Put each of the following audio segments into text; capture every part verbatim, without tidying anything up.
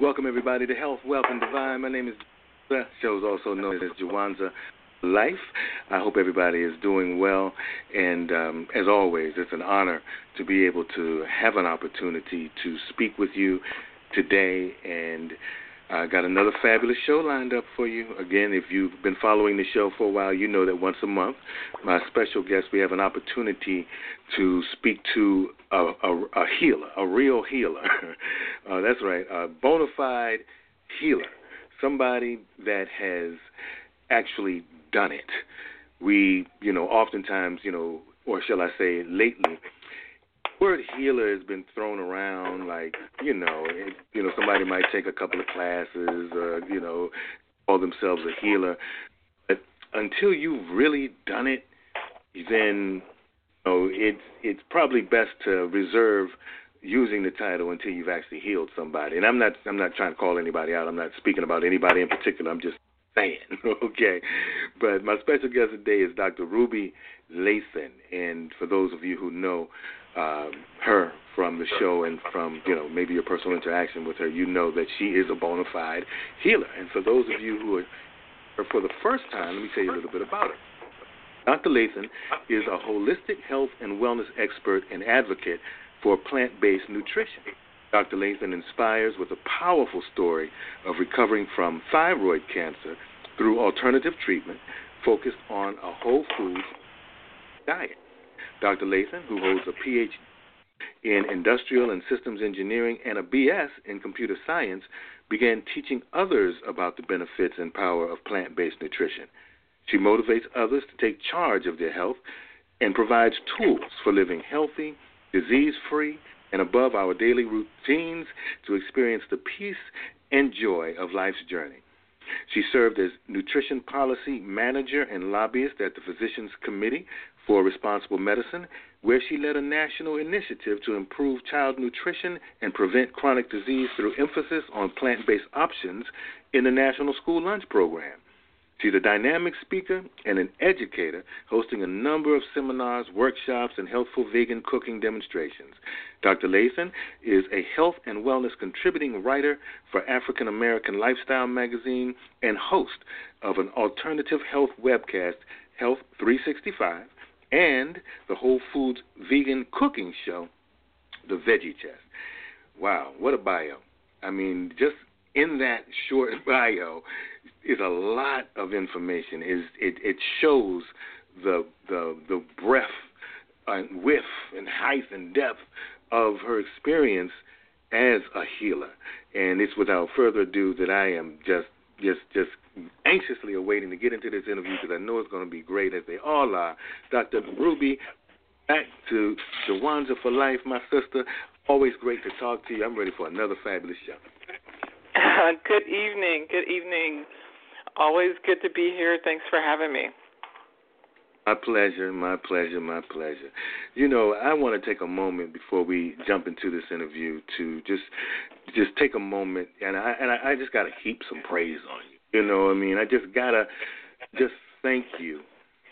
Welcome, everybody, to Health, Wealth, and Divine. My name is the show is also known as Jawanza Life. I hope everybody is doing well. And um, as always, it's an honor to be able to have an opportunity to speak with you today. And I got another fabulous show lined up for you. Again, if you've been following the show for a while, you know that once a month, my special guest, we have an opportunity to speak to a, a, a healer, a real healer. uh, that's right, a bona fide healer, somebody that has actually done it. We, you know, oftentimes, you know, or shall I say lately, the word healer has been thrown around like, you know, it, you know, somebody might take a couple of classes, or, you know, call themselves a healer. But until you've really done it, then, you know, it's it's probably best to reserve using the title until you've actually healed somebody. And I'm not I'm not trying to call anybody out. I'm not speaking about anybody in particular. I'm just saying, okay. But my special guest today is Doctor Ruby Lathan. And for those of you who know Um, her from the show and from, you know, maybe your personal interaction with her, you know that she is a bona fide healer. And for those of you who are, are for the first time, let me tell you a little bit about her. Doctor Lathan is a holistic health and wellness expert and advocate for plant-based nutrition. Doctor Lathan inspires with a powerful story of recovering from thyroid cancer through alternative treatment focused on a whole foods diet. Doctor Lathan, who holds a P H D in industrial and systems engineering and a B S in computer science, began teaching others about the benefits and power of plant-based nutrition. She motivates others to take charge of their health and provides tools for living healthy, disease-free, and above our daily routines to experience the peace and joy of life's journey. She served as nutrition policy manager and lobbyist at the Physicians Committee for Responsible Medicine, where she led a national initiative to improve child nutrition and prevent chronic disease through emphasis on plant-based options in the National School Lunch Program. She's a dynamic speaker and an educator, hosting a number of seminars, workshops, and healthful vegan cooking demonstrations. Doctor Lathan is a health and wellness contributing writer for African American Lifestyle magazine and host of an alternative health webcast, Health three sixty-five, and the Whole Foods vegan cooking show, The Veggie Chest. Wow, what a bio. I mean, just in that short bio is a lot of information. It, it, it shows the, the, the breadth and width and height and depth of her experience as a healer. And it's without further ado that I am just just just anxiously awaiting to get into this interview because I know it's going to be great, as they all are. Doctor Ruby, back to Jawanza for Life, my sister. Always great to talk to you. I'm ready for another fabulous show. Uh, good evening. Good evening. Always good to be here. Thanks for having me. My pleasure, my pleasure, my pleasure. You know, I want to take a moment before we jump into this interview to just just take a moment, and I and I, I just got to heap some praise on you. You know what I mean? I just got to just thank you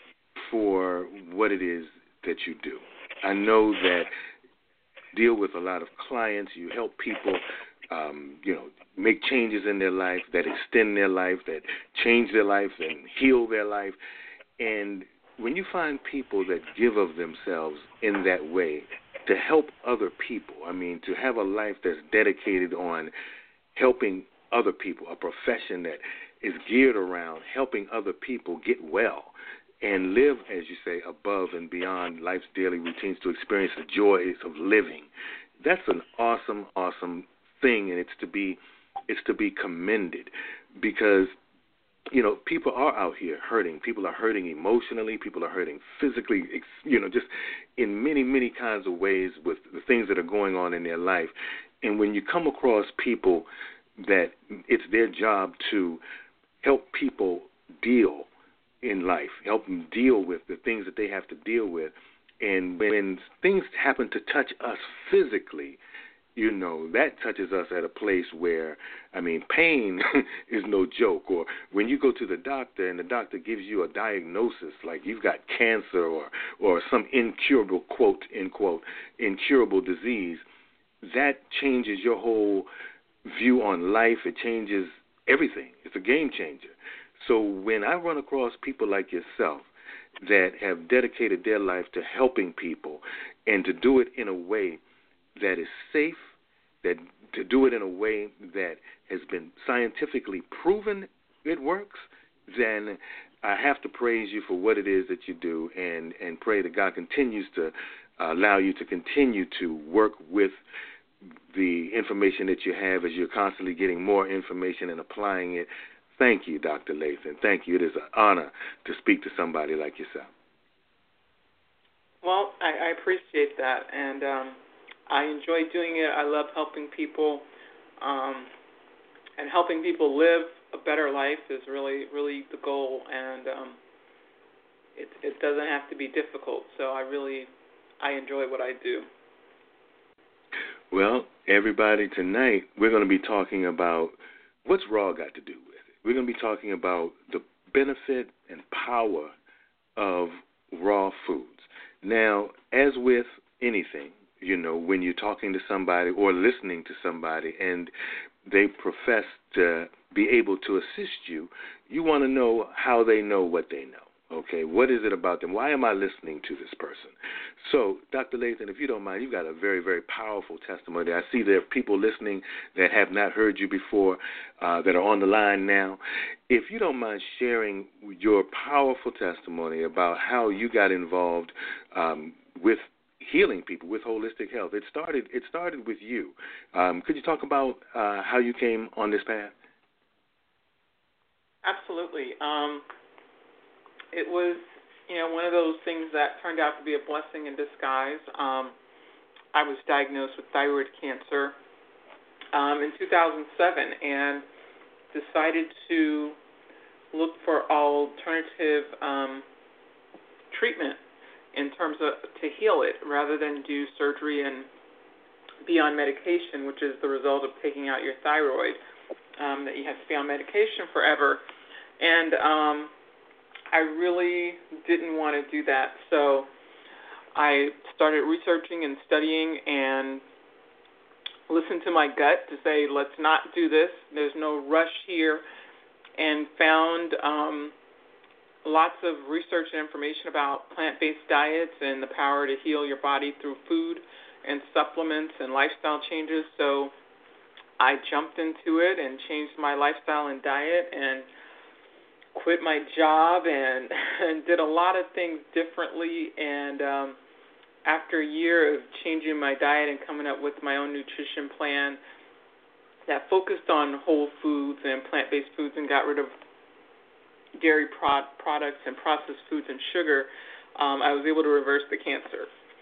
for what it is that you do. I know that you deal with a lot of clients. You help people, um, you know, make changes in their life, that extend their life, that change their life and heal their life. And when you find people that give of themselves in that way to help other people, I mean, to have a life that's dedicated on helping other people, a profession that is geared around helping other people get well and live, as you say, above and beyond life's daily routines to experience the joys of living, that's an awesome, awesome thing, and it's to be, it's to be commended because, you know, people are out here hurting. People are hurting emotionally. People are hurting physically, you know, just in many, many kinds of ways with the things that are going on in their life. And when you come across people that it's their job to help people deal in life, help them deal with the things that they have to deal with, and when things happen to touch us physically, you know, that touches us at a place where, I mean, pain is no joke. Or when you go to the doctor and the doctor gives you a diagnosis, like you've got cancer or, or some incurable, quote, end quote, incurable disease, that changes your whole view on life. It changes everything. It's a game changer. So when I run across people like yourself that have dedicated their life to helping people and to do it in a way that is safe, that to do it in a way that has been scientifically proven it works, then I have to praise you for what it is that you do, and, and pray that God continues to uh, allow you to continue to work with the information that you have as you're constantly getting more information and applying it. Thank you, Doctor Lathan. Thank you. It is an honor to speak to somebody like yourself. Well, I, I appreciate that, and um, I enjoy doing it. I love helping people, um, and helping people live a better life is really, really the goal, and um, it, it doesn't have to be difficult, so I really, I enjoy what I do. Well, everybody, tonight we're going to be talking about what's raw got to do with it. We're going to be talking about the benefit and power of raw foods. Now, as with anything, you know, when you're talking to somebody or listening to somebody and they profess to be able to assist you, you want to know how they know what they know. Okay, what is it about them? Why am I listening to this person? So, Doctor Lathan, if you don't mind, you've got a very, very powerful testimony. I see there are people listening that have not heard you before, uh, that are on the line now. If you don't mind sharing your powerful testimony about how you got involved um, with healing people, with holistic health. It started. It started with you. Um, could you talk about uh, how you came on this path? Absolutely. Um, it was, you know, one of those things that turned out to be a blessing in disguise. Um, I was diagnosed with thyroid cancer um, in two thousand seven and decided to look for alternative um, treatment in terms of to heal it, rather than do surgery and be on medication, which is the result of taking out your thyroid, um, that you have to be on medication forever. And um, I really didn't want to do that, so I started researching and studying and listened to my gut to say, let's not do this. There's no rush here, and found um, lots of research and information about plant-based diets and the power to heal your body through food and supplements and lifestyle changes. So I jumped into it and changed my lifestyle and diet and quit my job and, and did a lot of things differently. And um, after a year of changing my diet and coming up with my own nutrition plan that focused on whole foods and plant-based foods and got rid of dairy pro- products and processed foods and sugar, um, I was able to reverse the cancer.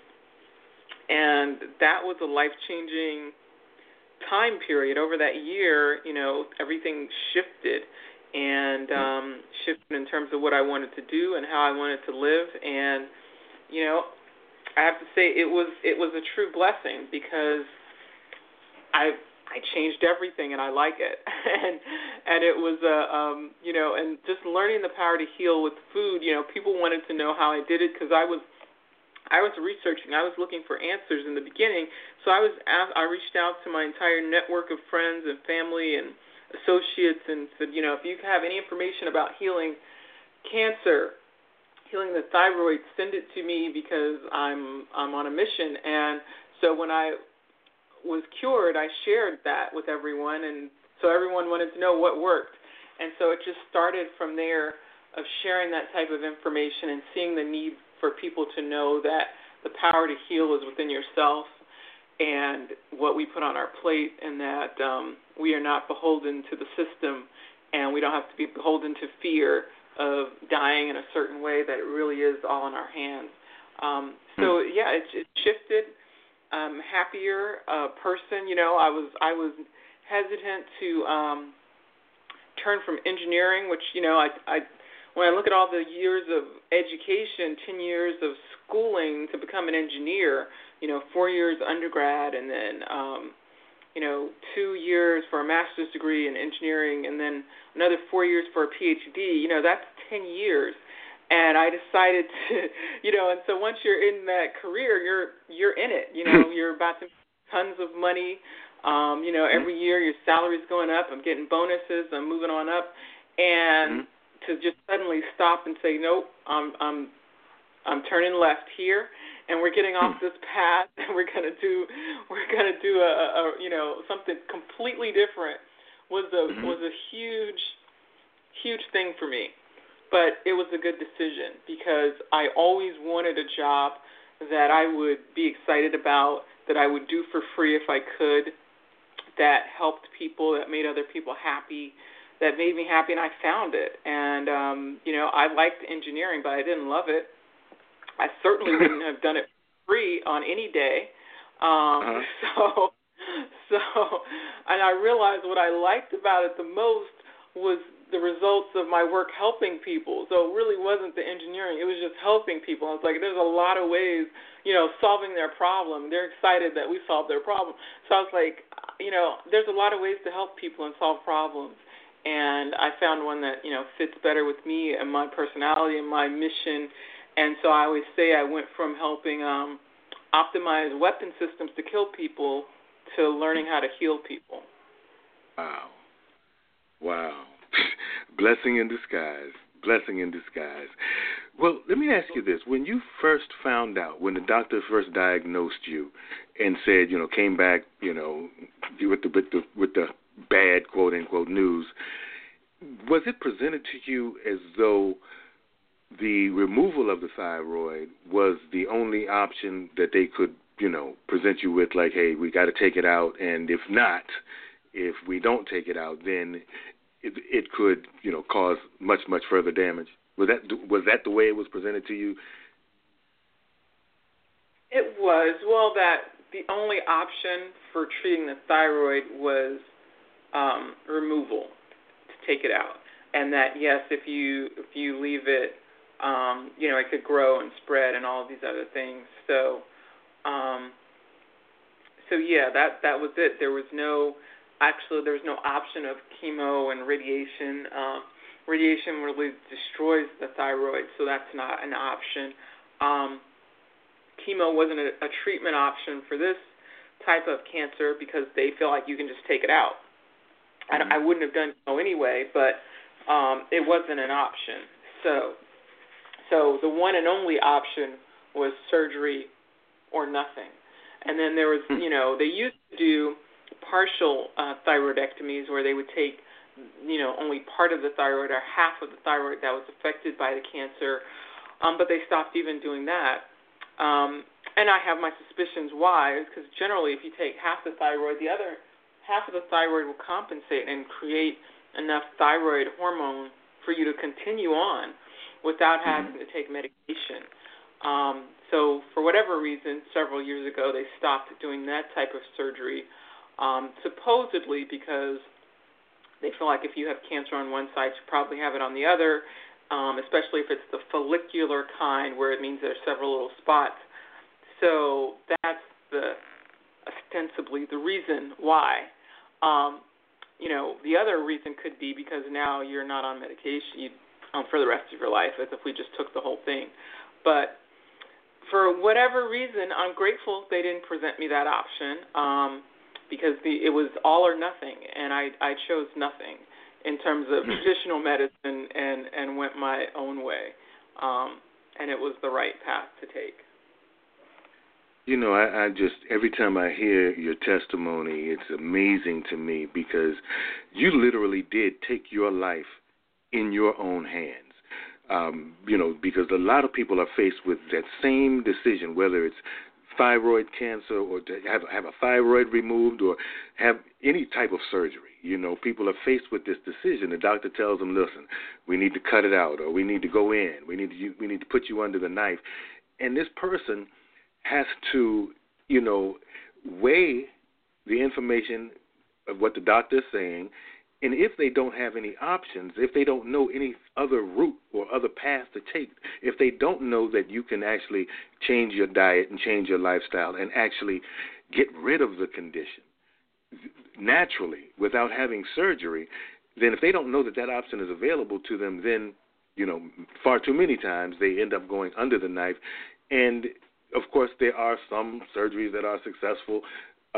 And that was a life-changing time period. Over that year, you know, everything shifted and um, shifted in terms of what I wanted to do and how I wanted to live. And, you know, I have to say it was it was a true blessing, because I I changed everything, and I like it. and and it was, uh, um, you know, and just learning the power to heal with food. You know, people wanted to know how I did it, because I was I was researching. I was looking for answers in the beginning. So I was asked, I reached out to my entire network of friends and family and associates and said, you know, if you have any information about healing cancer, healing the thyroid, send it to me, because I'm I'm on a mission. And so when I was cured, I shared that with everyone, and so everyone wanted to know what worked. And so it just started from there, of sharing that type of information and seeing the need for people to know that the power to heal is within yourself and what we put on our plate, and that um, we are not beholden to the system, and we don't have to be beholden to fear of dying in a certain way, that it really is all in our hands. Um, so, yeah, it, it shifted. Um, happier uh, person. You know, I was I was hesitant to um, turn from engineering, which, you know, I, I when I look at all the years of education, ten years of schooling to become an engineer, you know, four years undergrad, and then, um, you know, two years for a master's degree in engineering, and then another four years for a P H D, you know, that's ten years. And I decided to, you know, and so once you're in that career, you're you're in it. You know, you're about to make tons of money. Um, you know, every year your salary's going up. I'm getting bonuses. I'm moving on up, and mm-hmm. to just suddenly stop and say, nope, I'm I'm I'm turning left here, and we're getting off this path, and we're gonna do we're gonna do a, a you know something completely different was a mm-hmm. was a huge huge thing for me, but it was a good decision because I always wanted a job that I would be excited about, that I would do for free if I could, that helped people, that made other people happy, that made me happy, and I found it. And um, you know I liked engineering, but I didn't love it. I certainly wouldn't have done it free on any day. Um, uh-huh. So, so, and I realized what I liked about it the most was the results of my work helping people. So it really wasn't the engineering; it was just helping people. I was like, there's a lot of ways, you know, solving their problem. They're excited that we solved their problem. So I was like, you know, there's a lot of ways to help people and solve problems. And I found one that you know fits better with me and my personality and my mission. And so I always say I went from helping um, optimize weapon systems to kill people to learning how to heal people. Wow. Wow. Blessing in disguise. Blessing in disguise. Well, let me ask you this. When you first found out, when the doctor first diagnosed you and said, you know, came back, you know, with the, with the, with the bad, quote-unquote, news, was it presented to you as though the removal of the thyroid was the only option that they could, you know, present you with, like, hey, we got to take it out, and if not, if we don't take it out, then it, it could, you know, cause much, much further damage? Was that was that the way it was presented to you? It was. Well, that the only option for treating the thyroid was um, removal, to take it out, and that yes, if you if you leave it. Um, you know, it could grow and spread and all of these other things. So, um, so yeah, that that was it. There was no, actually, there was no option of chemo and radiation. Um, radiation really destroys the thyroid, so that's not an option. Um, chemo wasn't a, a treatment option for this type of cancer because they feel like you can just take it out. Mm-hmm. I, I wouldn't have done chemo anyway, but um, it wasn't an option. So. So the one and only option was surgery or nothing. And then there was, you know, they used to do partial uh, thyroidectomies where they would take, you know, only part of the thyroid or half of the thyroid that was affected by the cancer, um, but they stopped even doing that. Um, and I have my suspicions why, because generally if you take half the thyroid, the other half of the thyroid will compensate and create enough thyroid hormone for you to continue on without having to take medication. Um, so for whatever reason, several years ago, they stopped doing that type of surgery, um, supposedly because they feel like if you have cancer on one side, you probably have it on the other, um, especially if it's the follicular kind where it means there's several little spots. So that's the ostensibly the reason why. Um, you know, the other reason could be because now you're not on medication. You Um, for the rest of your life, as if we just took the whole thing. But for whatever reason, I'm grateful they didn't present me that option um, because the, it was all or nothing, and I, I chose nothing in terms of traditional medicine and, and went my own way, um, and it was the right path to take. You know, I, I just, every time I hear your testimony, it's amazing to me because you literally did take your life in your own hands, um, you know, because a lot of people are faced with that same decision, whether it's thyroid cancer or to have, have a thyroid removed or have any type of surgery. You know, people are faced with this decision. The doctor tells them, listen, we need to cut it out or we need to go in. We need to, we need to put you under the knife. And this person has to, you know, weigh the information of what the doctor is saying. And if they don't have any options, if they don't know any other route or other path to take, if they don't know that you can actually change your diet and change your lifestyle and actually get rid of the condition naturally without having surgery, then if they don't know that that option is available to them, then, you know, far too many times they end up going under the knife. And, of course, there are some surgeries that are successful. Uh,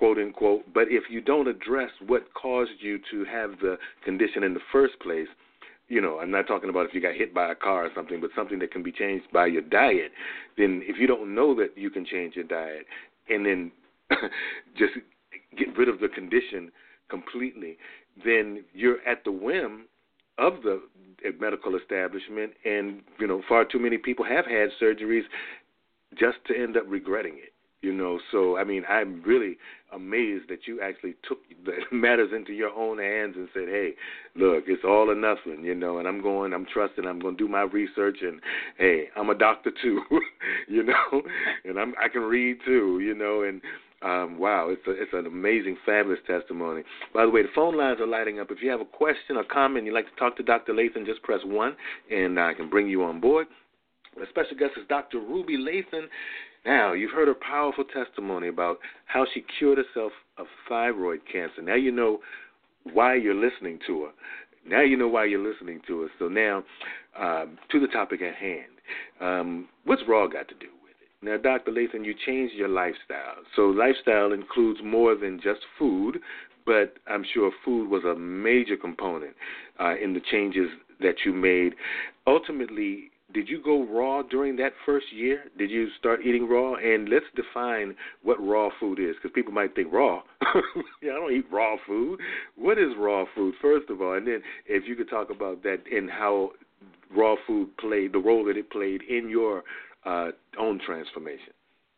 quote unquote. But if you don't address what caused you to have the condition in the first place, you know, I'm not talking about if you got hit by a car or something, but something that can be changed by your diet, then if you don't know that you can change your diet and then just get rid of the condition completely, then you're at the whim of the medical establishment, and, you know, far too many people have had surgeries just to end up regretting it. You know, so, I mean, I'm really amazed that you actually took the matters into your own hands and said, hey, look, it's all or nothing, you know, and I'm going, I'm trusting, I'm going to do my research, and, hey, I'm a doctor too, you know, and I'm, I can read too, you know, and, um, wow, it's a, it's an amazing, fabulous testimony. By the way, the phone lines are lighting up. If you have a question or comment, you'd like to talk to Doctor Lathan, just press one, and I can bring you on board. A special guest is Doctor Ruby Lathan. Now, you've heard her powerful testimony about how she cured herself of thyroid cancer. Now you know why you're listening to her. Now you know why you're listening to her. So now, um, to the topic at hand. Um, what's raw got to do with it? Now, Doctor Lathan, you changed your lifestyle. So lifestyle includes more than just food, but I'm sure food was a major component uh, in the changes that you made. Ultimately, did you go raw during that first year? Did you start eating raw? And let's define what raw food is, because people might think raw. yeah, I don't eat raw food. What is raw food, first of all? And then if you could talk about that and how raw food played, the role that it played in your uh, own transformation.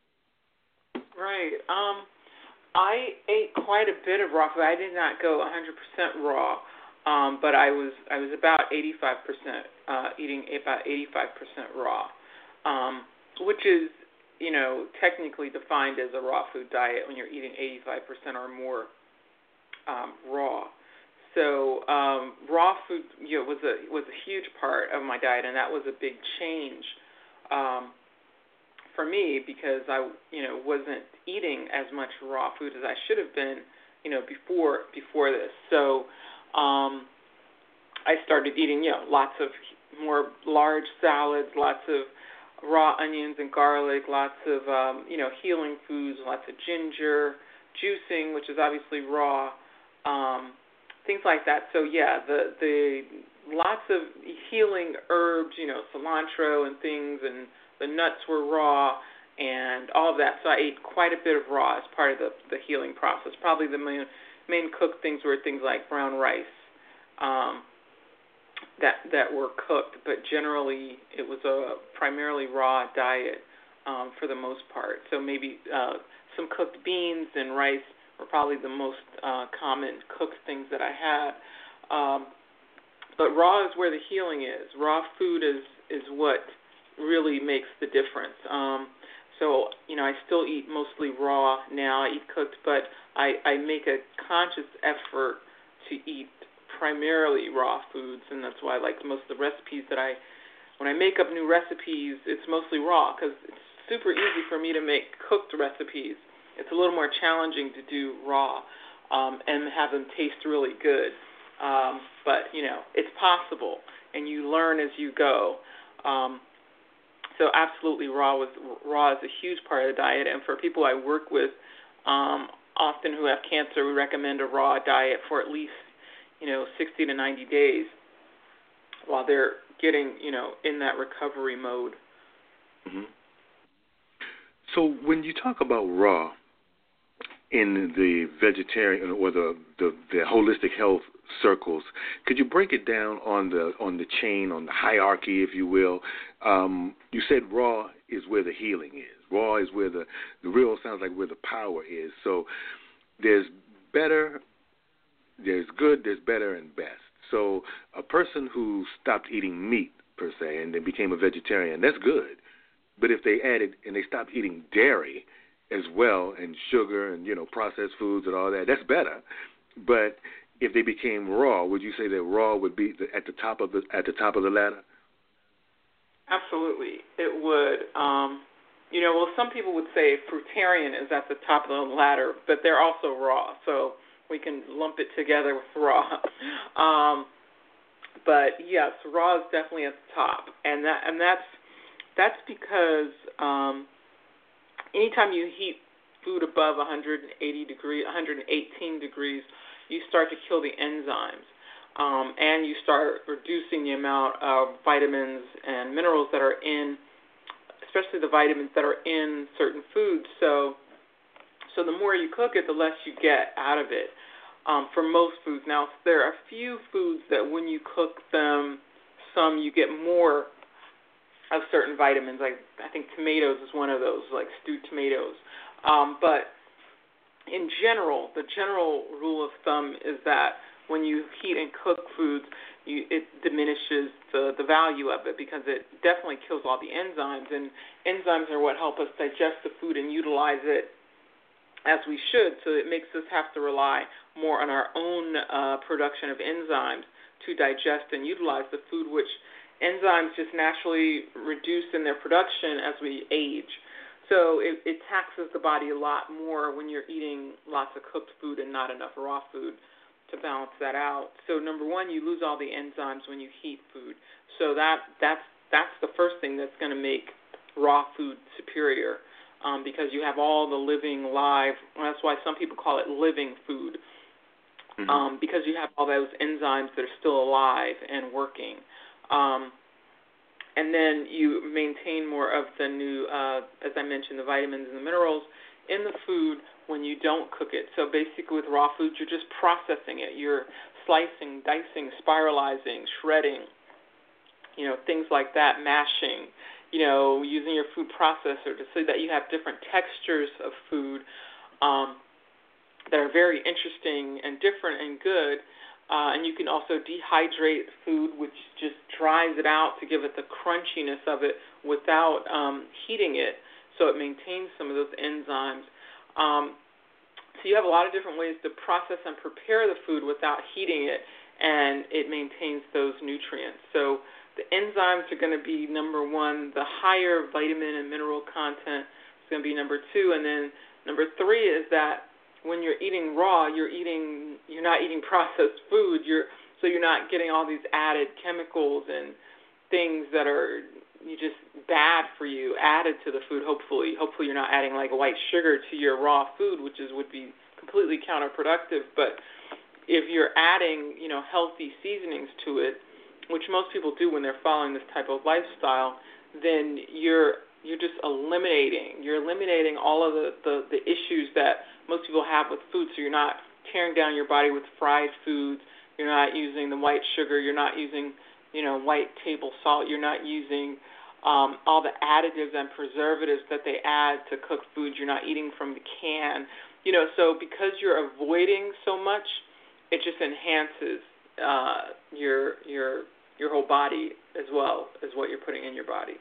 Right. Um, I ate quite a bit of raw food. I did not go one hundred percent raw. Um, but I was I was about eighty-five percent uh, eating about eighty-five percent raw, um, which is, you know, technically defined as a raw food diet when you're eating eighty-five percent or more um, raw. So um, raw food, you know, was a was a huge part of my diet, and that was a big change um, for me because I, you know, wasn't eating as much raw food as I should have been, you know, before before this. So Um, I started eating, you know, lots of more large salads, lots of raw onions and garlic, lots of, um, you know, healing foods, lots of ginger, juicing, which is obviously raw, um, things like that. So, yeah, the the lots of healing herbs, you know, cilantro and things, and the nuts were raw and all of that. So I ate quite a bit of raw as part of the, the healing process. Probably the main main cooked things were things like brown rice um, that that were cooked, but generally it was a primarily raw diet um, for the most part. So maybe uh, some cooked beans and rice were probably the most uh, common cooked things that I had. Um, but raw is where the healing is. Raw food is, is what really makes the difference. Um, So, you know, I still eat mostly raw now. I eat cooked, but I, I make a conscious effort to eat primarily raw foods, and that's why, like, most of the recipes that I, when I make up new recipes, it's mostly raw because it's super easy for me to make cooked recipes. It's a little more challenging to do raw um, and have them taste really good. Um, but, you know, it's possible, and you learn as you go. Um So absolutely, raw was raw is a huge part of the diet, and for people I work with, um, often who have cancer, we recommend a raw diet for at least, you know, sixty to ninety days, while they're getting, you know, in that recovery mode. Mm-hmm. So when you talk about raw in the vegetarian or the, the the holistic health circles, could you break it down on the on the chain, on the hierarchy, if you will? Um, you said raw is where the healing is. Raw is where the, the real sounds like where the power is. So there's better, there's good, there's better, and best. So a person who stopped eating meat, per se, and then became a vegetarian, that's good. But if they added, and they stopped eating dairy as well, and sugar and, you know, processed foods and all that, that's better. But if they became raw, would you say that raw would be the, at the top of the at the top of the ladder? Absolutely, it would. Um, you know, well, some people would say fruitarian is at the top of the ladder, but they're also raw, so we can lump it together with raw. um, but yes, raw is definitely at the top, and that and that's that's because um, anytime you eat food above one hundred eighty degrees, one hundred eighteen degrees, you start to kill the enzymes. Um, and you start reducing the amount of vitamins and minerals that are in, especially the vitamins that are in certain foods. So, so the more you cook it, the less you get out of it. Um, for most foods. Now, there are a few foods that when you cook them, some you get more of certain vitamins. Like I think tomatoes is one of those, like stewed tomatoes. Um, but in general, the general rule of thumb is that when you heat and cook foods, you, it diminishes the, the value of it because it definitely kills all the enzymes. And enzymes are what help us digest the food and utilize it as we should. So it makes us have to rely more on our own uh, production of enzymes to digest and utilize the food, which enzymes just naturally reduce in their production as we age. So it, it taxes the body a lot more when you're eating lots of cooked food and not enough raw food to balance that out. So number one, you lose all the enzymes when you heat food. So that that's that's the first thing that's going to make raw food superior, um, because you have all the living, live. Well, that's why some people call it living food, mm-hmm. um, because you have all those enzymes that are still alive and working. Um, and then you maintain more of the new, uh, as I mentioned, the vitamins and the minerals in the food when you don't cook it. So basically with raw foods, you're just processing it. You're slicing, dicing, spiralizing, shredding, you know, things like that, mashing, you know, using your food processor to so that you have different textures of food um, that are very interesting and different and good. Uh, and you can also dehydrate food, which just dries it out to give it the crunchiness of it without um, heating it, so it maintains some of those enzymes. Um, so you have a lot of different ways to process and prepare the food without heating it, and it maintains those nutrients. So the enzymes are going to be number one. The higher vitamin and mineral content is going to be number two, and then number three is that when you're eating raw, you're eating you're not eating processed food. You're so you're not getting all these added chemicals and things that are you just bad for you added to the food. Hopefully, hopefully you're not adding like white sugar to your raw food, which is would be completely counterproductive. But if you're adding, you know, healthy seasonings to it, which most people do when they're following this type of lifestyle, then you're you're just eliminating you're eliminating all of the, the, the issues that most people have with food. So you're not tearing down your body with fried foods. You're not using the white sugar. You're not using, you know, white table salt. You're not using um, all the additives and preservatives that they add to cook food. You're not eating from the can. You know, so because you're avoiding so much, it just enhances uh, your your your whole body as well as what you're putting in your body.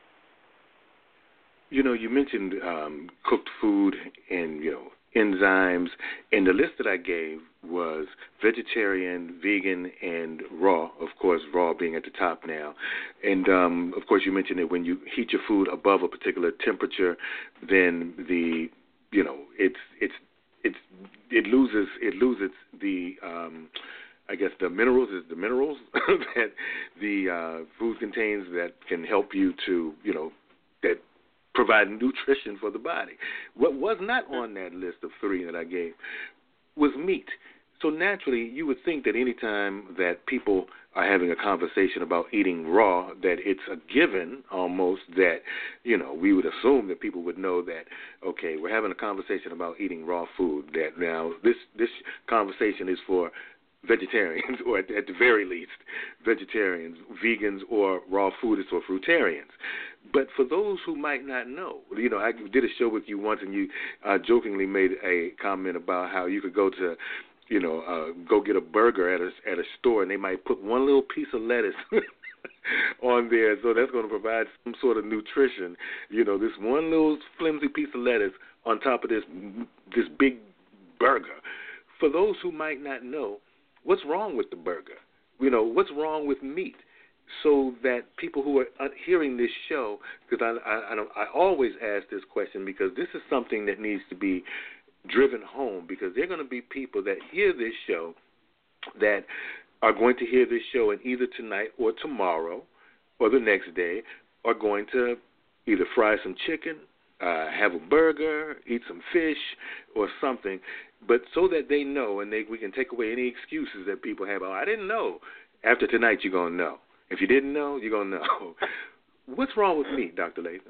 You know, you mentioned um, cooked food and, you know, enzymes, and the list that I gave was vegetarian, vegan, and raw, of course, raw being at the top now. And, um, of course, you mentioned that when you heat your food above a particular temperature, then the, you know, it's, it's, it's, it loses, it loses the, um, I guess the minerals is the minerals that the uh, food contains that can help you to, you know, that provide nutrition for the body. What was not on that list of three that I gave was meat. So naturally, you would think that any time that people are having a conversation about eating raw, that it's a given almost that, you know, we would assume that people would know that, okay, we're having a conversation about eating raw food, that now this, this conversation is for vegetarians, or at, at the very least, vegetarians, vegans, or raw food is for fruitarians. But for those who might not know, you know, I did a show with you once, and you uh, jokingly made a comment about how you could go to, you know, uh, go get a burger at a, at a store, and they might put one little piece of lettuce on there, so that's going to provide some sort of nutrition. You know, this one little flimsy piece of lettuce on top of this this big burger. For those who might not know, what's wrong with the burger? You know, what's wrong with meat? So that people who are hearing this show, because I, I, I always ask this question because this is something that needs to be driven home, because there are going to be people that hear this show that are going to hear this show and either tonight or tomorrow or the next day are going to either fry some chicken uh, have a burger, eat some fish or something, but so that they know and they we can take away any excuses that people have. Oh, I didn't know. After tonight, you're going to know. If you didn't know, you're going to know. What's wrong with meat, Doctor Latham?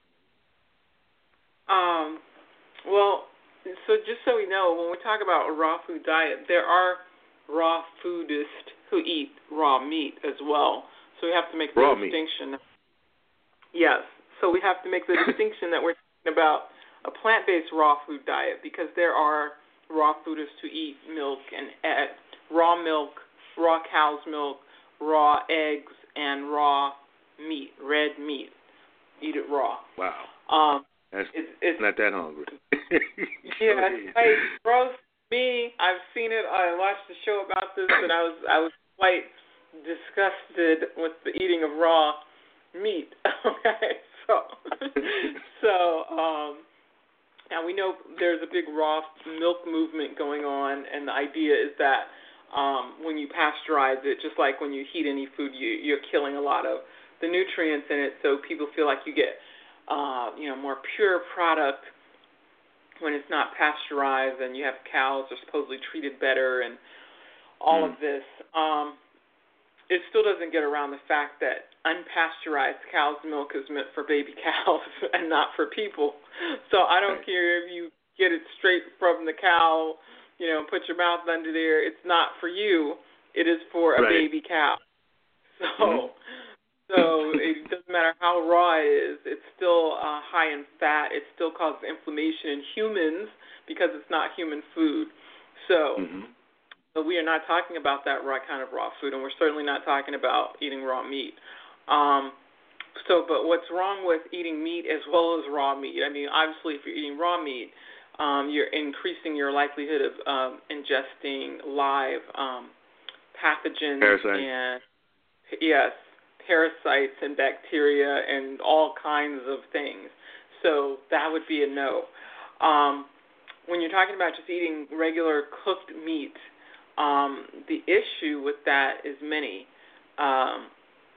Um, well, so just so we know, when we talk about a raw food diet, there are raw foodists who eat raw meat as well. So we have to make the raw distinction. Meat. Yes. So we have to make the distinction that we're talking about a plant-based raw food diet, because there are raw foodists who eat milk and egg, raw milk, raw cow's milk, raw eggs, and raw meat, red meat. Eat it raw. Wow. Um, That's it's, it's not that hungry. Yeah, it's like roast me. I've seen it. I watched the show about this, and I was I was quite disgusted with the eating of raw meat. Okay, so so um, now we know there's a big raw milk movement going on, and the idea is that um, when you pasteurize it, just like when you heat any food, you you're killing a lot of the nutrients in it, so people feel like you get uh, you know more pure product when it's not pasteurized, and you have cows that are supposedly treated better and all mm. of this. Um, it still doesn't get around the fact that unpasteurized cow's milk is meant for baby cows and not for people. So I don't right. care if you get it straight from the cow, you know, put your mouth under there. It's not for you. It is for a right. baby cow. So mm-hmm. So it doesn't matter how raw it is, it's still uh, high in fat. It still causes inflammation in humans because it's not human food. So, mm-hmm. so we are not talking about that raw kind of raw food, and we're certainly not talking about eating raw meat. Um, so, but what's wrong with eating meat as well as raw meat? I mean, obviously, if you're eating raw meat, um, you're increasing your likelihood of um, ingesting live um, pathogens Parasites. and yes. parasites and bacteria and all kinds of things. So that would be a no. Um, when you're talking about just eating regular cooked meat, um, the issue with that is many. Um,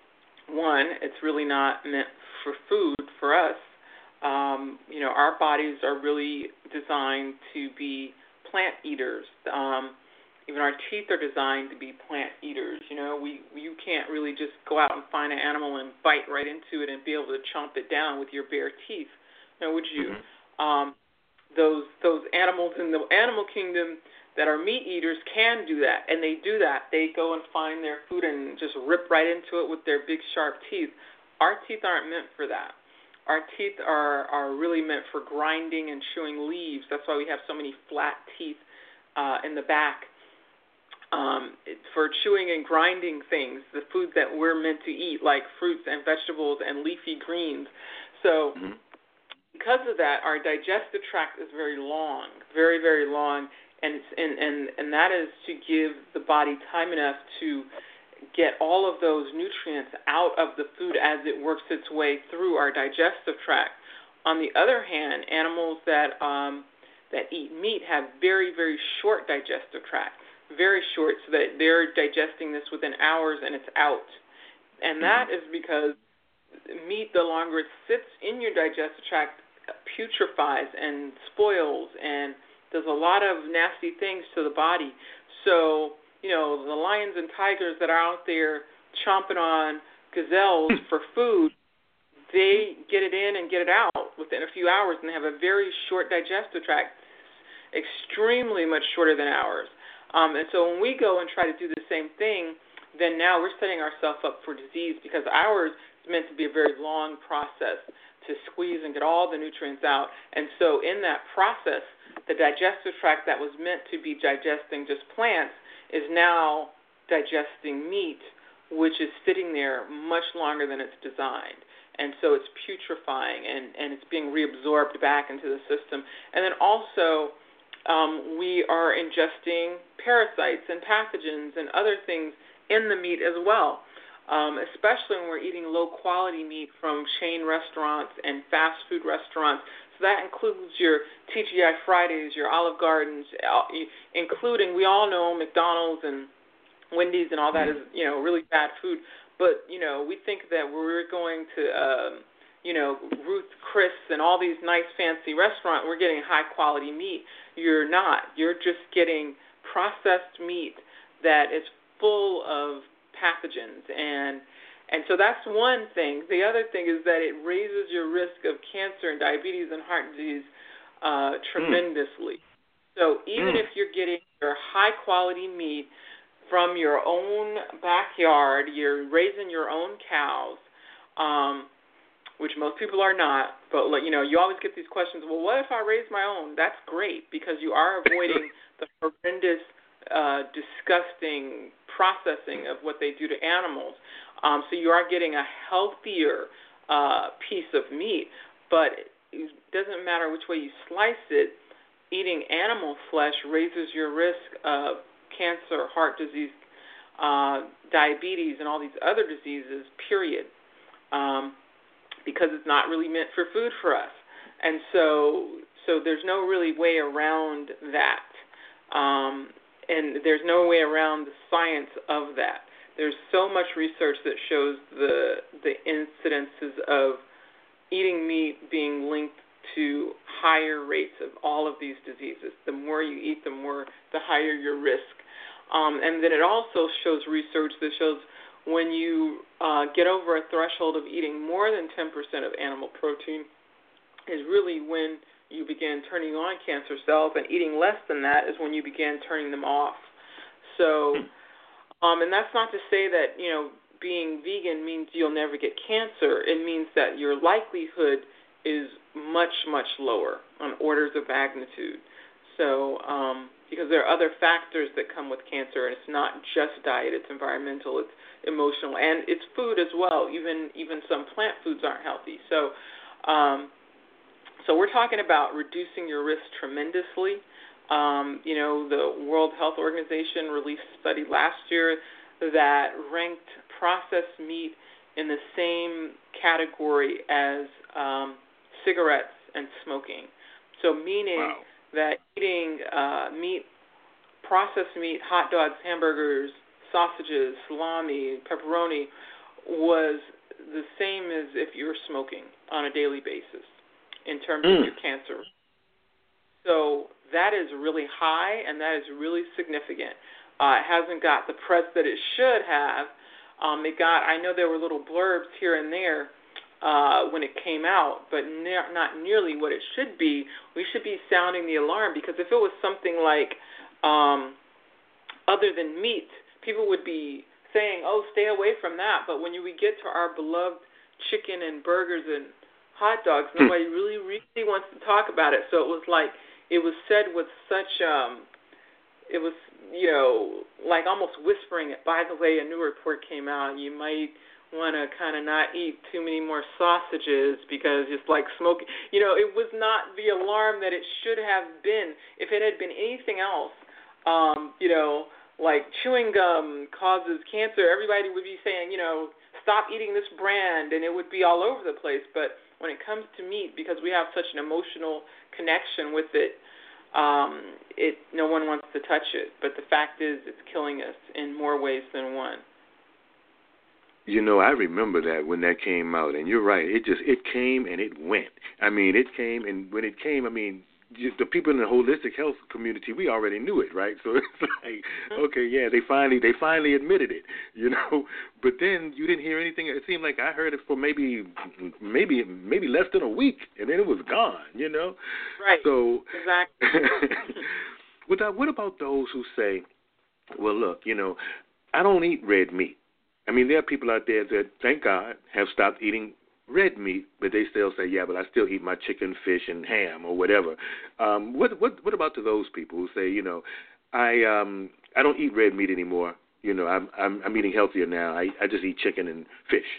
one, it's really not meant for food for us. Um, you know, our bodies are really designed to be plant eaters. Um, Even our teeth are designed to be plant eaters. You know, we you can't really just go out and find an animal and bite right into it and be able to chomp it down with your bare teeth. Now, would you? Mm-hmm. Um, those those animals in the animal kingdom that are meat eaters can do that, and they do that. They go and find their food and just rip right into it with their big sharp teeth. Our teeth aren't meant for that. Our teeth are are really meant for grinding and chewing leaves. That's why we have so many flat teeth uh, in the back. Um, for chewing and grinding things, the foods that we're meant to eat, like fruits and vegetables and leafy greens. So mm-hmm. because of that, our digestive tract is very long, very, very long, and, it's, and, and, and that is to give the body time enough to get all of those nutrients out of the food as it works its way through our digestive tract. On the other hand, animals that, um, that eat meat have very, very short digestive tracts. Very short, so that they're digesting this within hours and it's out. And that mm-hmm. is because meat, the longer it sits in your digestive tract, putrefies and spoils and does a lot of nasty things to the body. So, you know, the lions and tigers that are out there chomping on gazelles for food, they get it in and get it out within a few hours and they have a very short digestive tract, extremely much shorter than ours. Um, and so when we go and try to do the same thing, then now we're setting ourselves up for disease because ours is meant to be a very long process to squeeze and get all the nutrients out. And so in that process, the digestive tract that was meant to be digesting just plants is now digesting meat, which is sitting there much longer than it's designed. And so it's putrefying and, and it's being reabsorbed back into the system. And then also, Um, we are ingesting parasites and pathogens and other things in the meat as well, um, especially when we're eating low-quality meat from chain restaurants and fast food restaurants. So that includes your T G I Fridays, your Olive Gardens, including, we all know McDonald's and Wendy's and all that is, you know, really bad food. But, you know, we think that we're going to, um, you know, Ruth Chris and all these nice fancy restaurants, we're getting high quality meat. You're not. You're just getting processed meat that is full of pathogens, and and so that's one thing. The other thing is that it raises your risk of cancer and diabetes and heart disease uh, tremendously. Mm. So even mm. if you're getting your high quality meat from your own backyard, you're raising your own cows, um, which most people are not. But you know, you always get these questions. Well, what if I raise my own? That's great because you are avoiding the horrendous, uh, disgusting processing of what they do to animals. Um, so you are getting a healthier uh, piece of meat, but it doesn't matter which way you slice it. Eating animal flesh raises your risk of cancer, heart disease, uh, diabetes, and all these other diseases, period, um, because it's not really meant for food for us. And so so there's no really way around that. Um, and there's no way around the science of that. There's so much research that shows the the incidences of eating meat being linked to higher rates of all of these diseases. The more you eat, the more, the higher your risk. Um, and then it also shows research that shows when you uh, get over a threshold of eating more than ten percent of animal protein is really when you begin turning on cancer cells, and eating less than that is when you begin turning them off. So, um, and that's not to say that, you know, being vegan means you'll never get cancer. It means that your likelihood is much, much lower on orders of magnitude. So, um, because there are other factors that come with cancer, and it's not just diet, it's environmental, it's emotional, and it's food as well. Even even some plant foods aren't healthy. So, um, so we're talking about reducing your risk tremendously. Um, you know, the World Health Organization released a study last year that ranked processed meat in the same category as um, cigarettes and smoking. So meaning wow. that eating uh, meat, processed meat, hot dogs, hamburgers, sausages, salami, pepperoni was the same as if you were smoking on a daily basis in terms mm. of your cancer. So that is really high, and that is really significant. Uh, it hasn't got the press that it should have. Um, it got, I know there were little blurbs here and there uh, when it came out, but ne- not nearly what it should be. We should be sounding the alarm, because if it was something like um, other than meat, people would be saying, oh, stay away from that. But when you, we get to our beloved chicken and burgers and hot dogs, nobody really, really wants to talk about it. So it was like, it was said with such, um, it was, you know, like almost whispering it. By the way, a new report came out. You might want to kind of not eat too many more sausages because it's like smoking. You know, it was not the alarm that it should have been. If it had been anything else, um, you know, like chewing gum causes cancer, everybody would be saying, you know, stop eating this brand, and it would be all over the place. But when it comes to meat, because we have such an emotional connection with it, um, it no one wants to touch it. But the fact is, it's killing us in more ways than one. You know, I remember that when that came out, and you're right. It just it came and it went. I mean, it came, and when it came, I mean, the people in the holistic health community, we already knew it, right? So it's like, okay, yeah, they finally they finally admitted it, you know. But then you didn't hear anything. It seemed like I heard it for maybe maybe maybe less than a week, and then it was gone, you know. Right. So exactly. Without, what about those who say, well, look, you know, I don't eat red meat. I mean, there are people out there that, thank God, have stopped eating red meat, but they still say, yeah, but I still eat my chicken, fish, and ham or whatever. Um, what what what about to those people who say, you know, I um I don't eat red meat anymore. You know, I'm I'm, I'm eating healthier now. I, I just eat chicken and fish.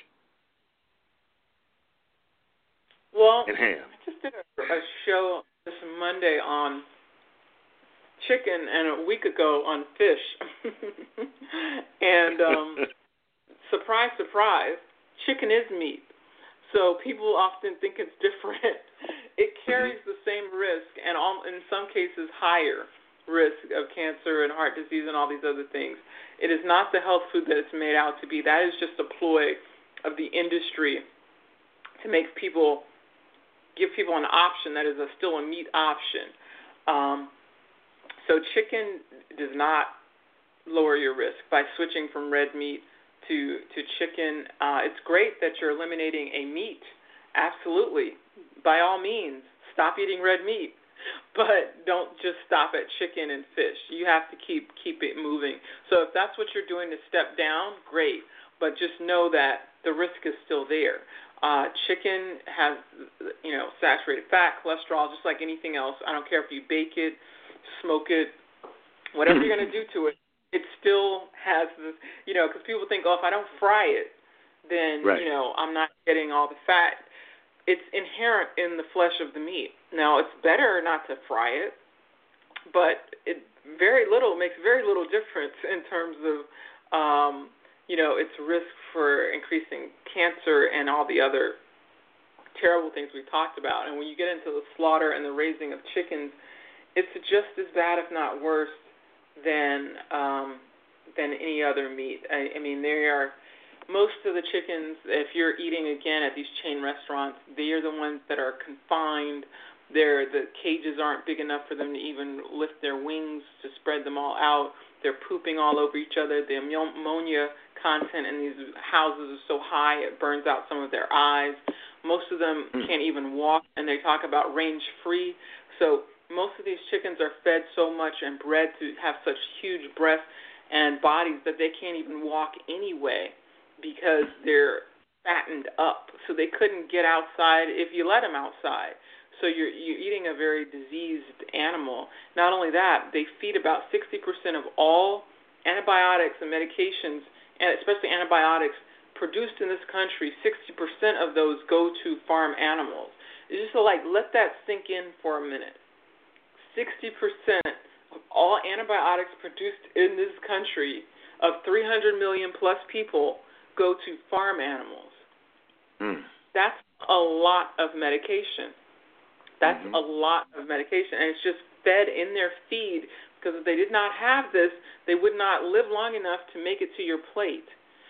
Well, and ham. I just did a, a show this Monday on chicken and a week ago on fish, and um, surprise, surprise, chicken is meat. So people often think it's different. It carries the same risk, and all, in some cases higher risk of cancer and heart disease and all these other things. It is not the health food that it's made out to be. That is just a ploy of the industry to make people, give people an option that is a, still a meat option. Um, so chicken does not lower your risk by switching from red meat to, to chicken. Uh, it's great that you're eliminating a meat. Absolutely. By all means, stop eating red meat. But don't just stop at chicken and fish. You have to keep keep it moving. So if that's what you're doing to step down, great. But just know that the risk is still there. Uh, chicken has, you know, saturated fat, cholesterol, just like anything else. I don't care if you bake it, smoke it, whatever you're going to do to it, it still has this, you know, because people think, oh, if I don't fry it, then, right. you know, I'm not getting all the fat. It's inherent in the flesh of the meat. Now, it's better not to fry it, but it very little makes very little difference in terms of, um, you know, its risk for increasing cancer and all the other terrible things we talked about. And when you get into the slaughter and the raising of chickens, it's just as bad, if not worse, than um, than any other meat. I, I mean, they are. Most of the chickens, if you're eating, again, at these chain restaurants, they are the ones that are confined. They're, the cages aren't big enough for them to even lift their wings to spread them all out. They're pooping all over each other. The ammonia content in these houses is so high it burns out some of their eyes. Most of them can't even walk, and they talk about range-free. So most of these chickens are fed so much and bred to have such huge breasts and bodies that they can't even walk anyway, because they're fattened up, so they couldn't get outside if you let them outside. So you're you're eating a very diseased animal. Not only that, they feed about sixty percent of all antibiotics and medications, and especially antibiotics produced in this country. sixty percent of those go to farm animals. It's just so, like, let that sink in for a minute. sixty percent of all antibiotics produced in this country, of three hundred million plus people, go to farm animals. Mm. That's a lot of medication. That's mm-hmm. a lot of medication, and it's just fed in their feed, because if they did not have this, they would not live long enough to make it to your plate.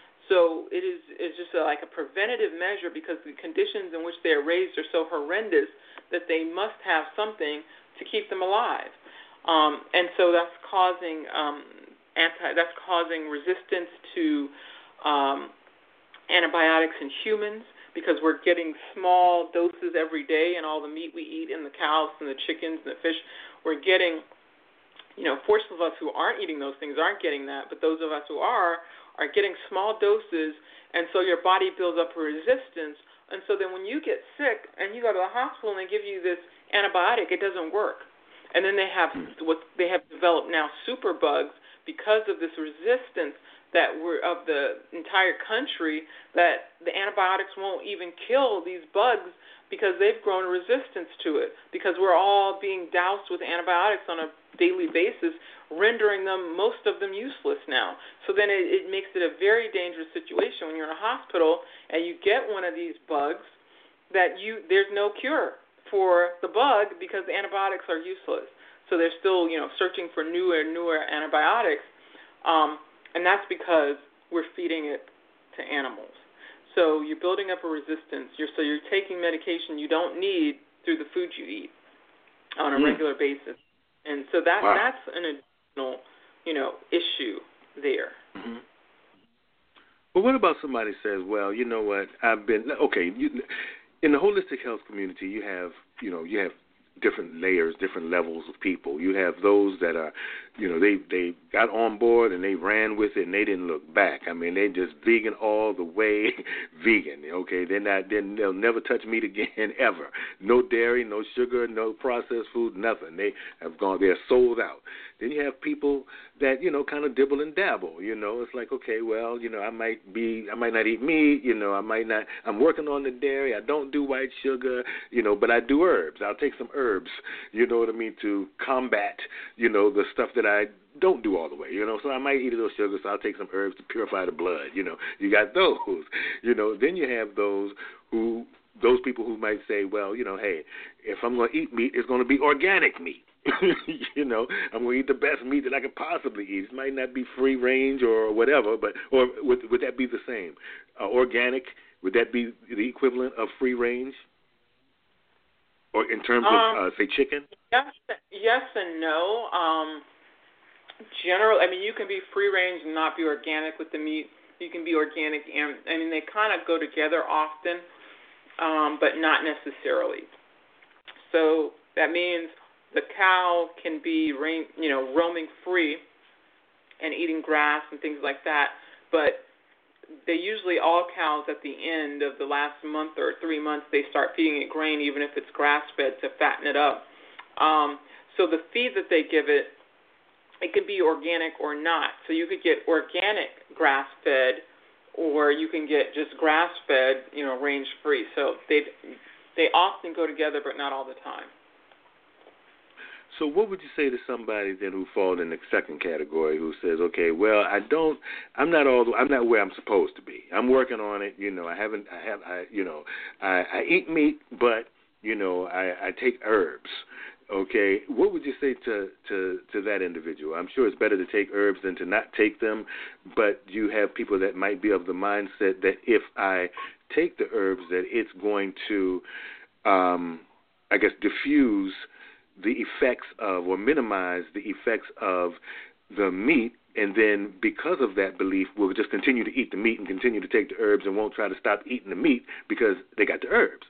So it is it's just a, like a preventative measure, because the conditions in which they are raised are so horrendous that they must have something to keep them alive. Um, and so that's causing um, anti that's causing resistance to um, antibiotics in humans, because we're getting small doses every day in all the meat we eat, in the cows and the chickens and the fish. We're getting, you know, fortunate of us who aren't eating those things aren't getting that, but those of us who are, are getting small doses, and so your body builds up a resistance. And so then when you get sick and you go to the hospital and they give you this antibiotic, it doesn't work. And then they have what they have developed now, super bugs, because of this resistance that we're of the entire country, that the antibiotics won't even kill these bugs, because they've grown a resistance to it, because we're all being doused with antibiotics on a daily basis, rendering them, most of them, useless now. So then it, it makes it a very dangerous situation when you're in a hospital and you get one of these bugs that you there's no cure for the bug, because the antibiotics are useless. So they're still, you know, searching for newer and newer antibiotics. Um, And that's because we're feeding it to animals. So you're building up a resistance. You're, so you're taking medication you don't need through the food you eat on a mm. regular basis. And so that wow. that's an additional, you know, issue there. Mm-hmm. Well, what about somebody says, well, you know what, I've been, okay, you, in the holistic health community, you have, you know, you have different layers, different levels of people. You have those that are, you know, they, they got on board and they ran with it and they didn't look back. I mean, they just vegan all the way vegan, okay? They're not, they're, they'll never touch meat again, ever. No dairy, no sugar, no processed food, nothing. They have gone, they're sold out. Then you have people that, you know, kind of dibble and dabble, you know. It's like, okay, well, you know, I might be, I might not eat meat, you know, I might not, I'm working on the dairy, I don't do white sugar, you know, but I do herbs. I'll take some herbs, you know what I mean, to combat, you know, the stuff that I don't do all the way, you know. So I might eat a little sugar, so I'll take some herbs to purify the blood, you know. You got those, you know. Then you have those who, those people who might say, well, you know, hey, if I'm going to eat meat, it's going to be organic meat. You know, I'm going to eat the best meat that I could possibly eat. It might not be free range or whatever, but or would, would that be the same? Uh, organic Would that be the equivalent of free range? Or in terms um, of, uh, say, chicken? Yes, yes and no. Um, general, I mean, you can be free range and not be organic with the meat. You can be organic, and I mean, they kind of go together often, um, but not necessarily. So that means the cow can be, you know, roaming free and eating grass and things like that, but they usually, all cows at the end of the last month or three months, they start feeding it grain, even if it's grass-fed, to fatten it up. Um, so the feed that they give it, it can be organic or not. So you could get organic grass-fed, or you can get just grass-fed, you know, range-free. So they they often go together, but not all the time. So what would you say to somebody then who falls in the second category, who says, okay, well, I don't, I'm not all, I'm not where I'm supposed to be. I'm working on it. You know, I haven't, I have, I, you know, I, I eat meat, but you know, I, I take herbs. Okay, what would you say to, to, to that individual? I'm sure it's better to take herbs than to not take them, but you have people that might be of the mindset that if I take the herbs, that it's going to, um, I guess, diffuse the effects of, or minimize the effects of the meat, and then because of that belief, we'll just continue to eat the meat and continue to take the herbs and won't try to stop eating the meat because they got the herbs.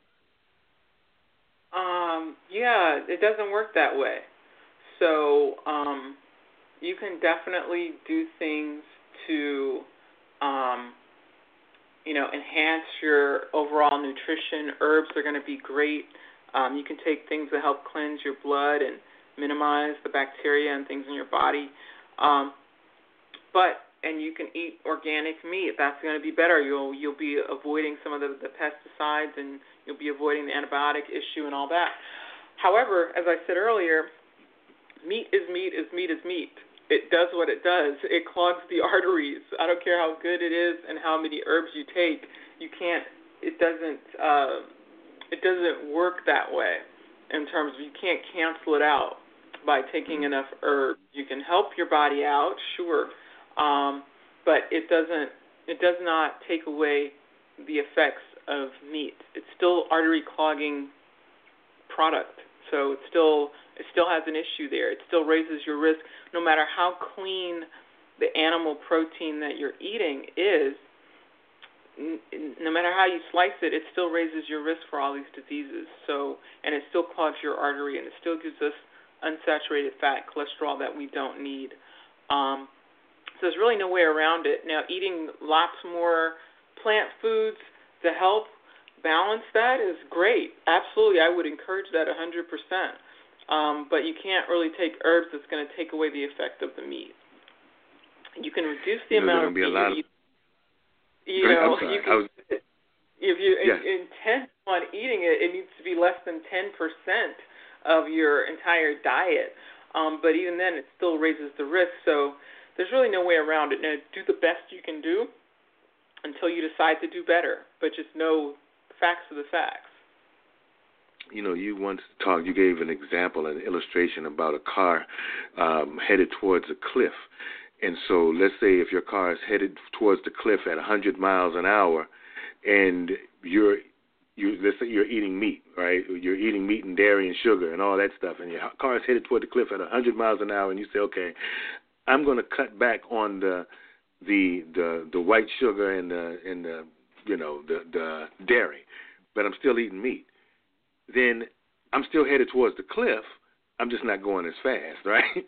Um, yeah, it doesn't work that way. So um, you can definitely do things to, um, you know, enhance your overall nutrition. Herbs are going to be great. Um, you can take things that help cleanse your blood and minimize the bacteria and things in your body. Um, but and you can eat organic meat. That's going to be better. You'll you'll be avoiding some of the, the pesticides, and you'll be avoiding the antibiotic issue and all that. However, as I said earlier, meat is meat is meat is meat. It does what it does. It clogs the arteries. I don't care how good it is and how many herbs you take. You can't. It doesn't. Uh, it doesn't work that way. In terms of, you can't cancel it out by taking enough herbs. You can help your body out, sure. Um, but it doesn't. It does not take away the effects of meat. It's still artery clogging product, so it still it still has an issue there. It still raises your risk, no matter how clean the animal protein that you're eating is. No matter how you slice it, it still raises your risk for all these diseases. So, and it still clogs your artery, and it still gives us unsaturated fat, cholesterol that we don't need. Um, So there's really no way around it. Now, eating lots more plant foods to help balance that is great. Absolutely, I would encourage that one hundred percent. Um, but you can't really take herbs that's going to take away the effect of the meat. You can reduce the you know, amount of meat you eat. You know, I'm sorry. you can, I was, if you yes. intend on eating it, it needs to be less than ten percent of your entire diet. Um, but even then, it still raises the risk. So there's really no way around it. Now, do the best you can do until you decide to do better, but just know the facts are the facts. You know, you once talked, you gave an example, an illustration about a car um, headed towards a cliff. And so let's say if your car is headed towards the cliff at one hundred miles an hour, and you're you let's say you're eating meat, right? You're eating meat and dairy and sugar and all that stuff, and your car is headed toward the cliff at one hundred miles an hour, and you say, okay, I'm going to cut back on the the the the white sugar and the and the you know the the dairy, but I'm still eating meat. Then I'm still headed towards the cliff. I'm just not going as fast, right?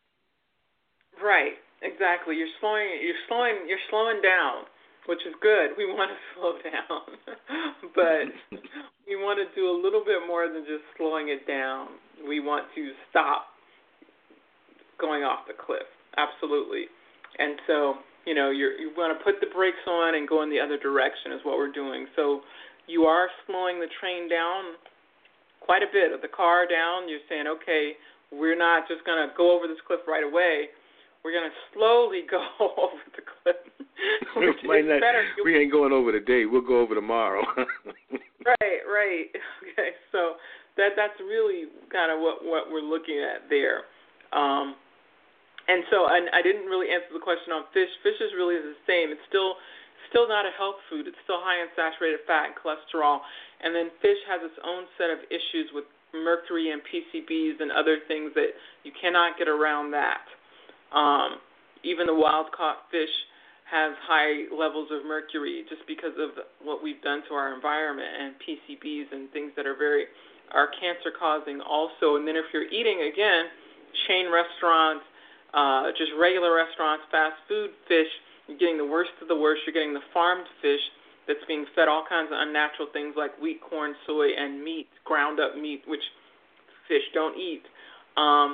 Right. Exactly. You're slowing. You're slowing. You're slowing down, which is good. We want to slow down, but we want to do a little bit more than just slowing it down. We want to stop going off the cliff. Absolutely. And so, you know, you're, you want to put the brakes on and go in the other direction is what we're doing. So you are slowing the train down quite a bit, of the car down. You're saying, okay, we're not just going to go over this cliff right away. We're going to slowly go over the cliff. Which is not, better. We ain't going over today. We'll go over tomorrow. Right, right. Okay, so that that's really kind of what, what we're looking at there. Um, and so and I didn't really answer the question on fish. Fish is really the same. It's still still not a health food. It's still high in saturated fat and cholesterol. And then fish has its own set of issues with mercury and P C Bs and other things that you cannot get around that. Um, even the wild-caught fish has high levels of mercury just because of what we've done to our environment, and P C Bs and things that are very are cancer-causing also. And then if you're eating, again, chain restaurants, uh, just regular restaurants, fast food fish, you're getting the worst of the worst. You're getting the farmed fish that's being fed all kinds of unnatural things like wheat, corn, soy, and meat, ground-up meat, which fish don't eat. Um,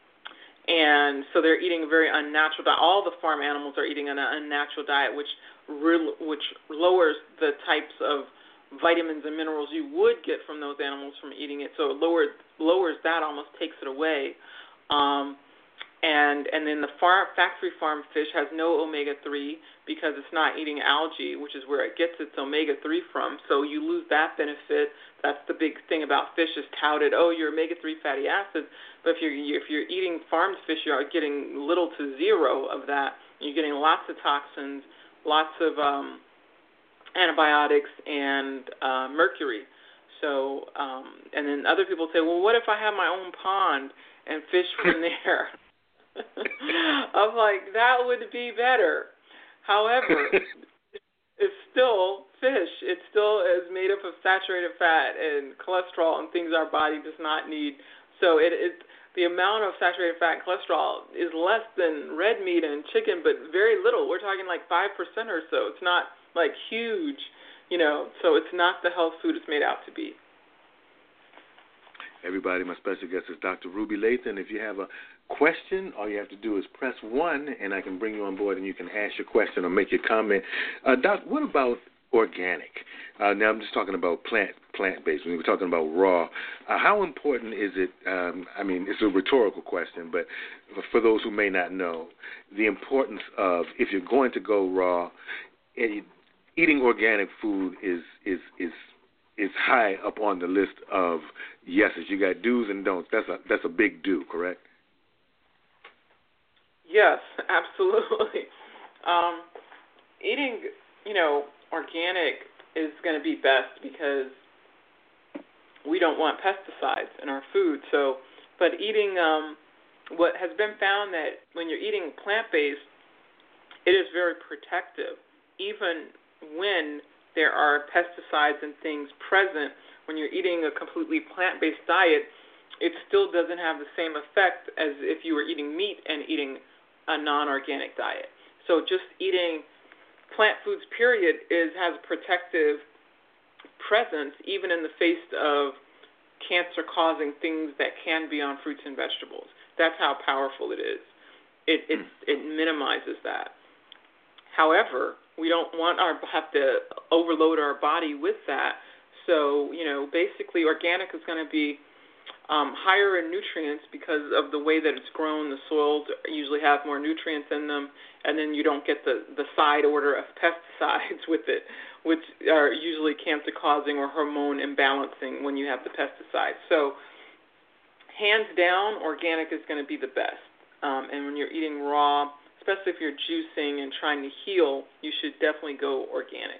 and so they're eating a very unnatural diet. All the farm animals are eating an unnatural diet, which re- which lowers the types of vitamins and minerals you would get from those animals from eating it. So it lowers, lowers that, almost takes it away. Um, And and then the farm, factory farm fish has no omega three because it's not eating algae, which is where it gets its omega three from. So you lose that benefit. That's the big thing about fish, is touted, oh, your omega three fatty acids. But if you're if you're eating farmed fish, you are getting little to zero of that. You're getting lots of toxins, lots of um, antibiotics, and uh, mercury. So um, and then other people say, well, what if I have my own pond and fish from there? I'm like, that would be better. However, it's still fish. It still is made up of saturated fat and cholesterol and things our body does not need. So it, it the amount of saturated fat and cholesterol is less than red meat and chicken, but very little. We're talking like five percent or so. It's not like huge, you know, so it's not the health food it's made out to be. Everybody, my special guest is Doctor Ruby Lathan. If you have a question, all you have to do is press one, and I can bring you on board, and you can ask your question or make your comment. Uh, Doc, what about organic? Uh, now, I'm just talking about plant, plant-based. When we're talking about raw, uh, how important is it? Um, I mean, it's a rhetorical question, but for those who may not know, the importance of, if you're going to go raw, eating organic food is is is is high up on the list of yeses. You got do's and don'ts. That's a that's a big do, correct? Yes, absolutely. Um, eating, you know, organic is going to be best because we don't want pesticides in our food. So, but eating, um, what has been found that when you're eating plant-based, it is very protective, even when there are pesticides and things present. When you're eating a completely plant-based diet, it still doesn't have the same effect as if you were eating meat and eating a non-organic diet. So just eating plant foods, period, is has a protective presence even in the face of cancer-causing things that can be on fruits and vegetables. That's how powerful it is. It it, it minimizes that. However, we don't want our have to overload our body with that. So, you know, basically organic is going to be um, higher in nutrients because of the way that it's grown. The soils usually have more nutrients in them, and then you don't get the, the side order of pesticides with it, which are usually cancer-causing or hormone imbalancing when you have the pesticides. So, hands down, organic is going to be the best. Um, and when you're eating raw, especially if you're juicing and trying to heal, you should definitely go organic.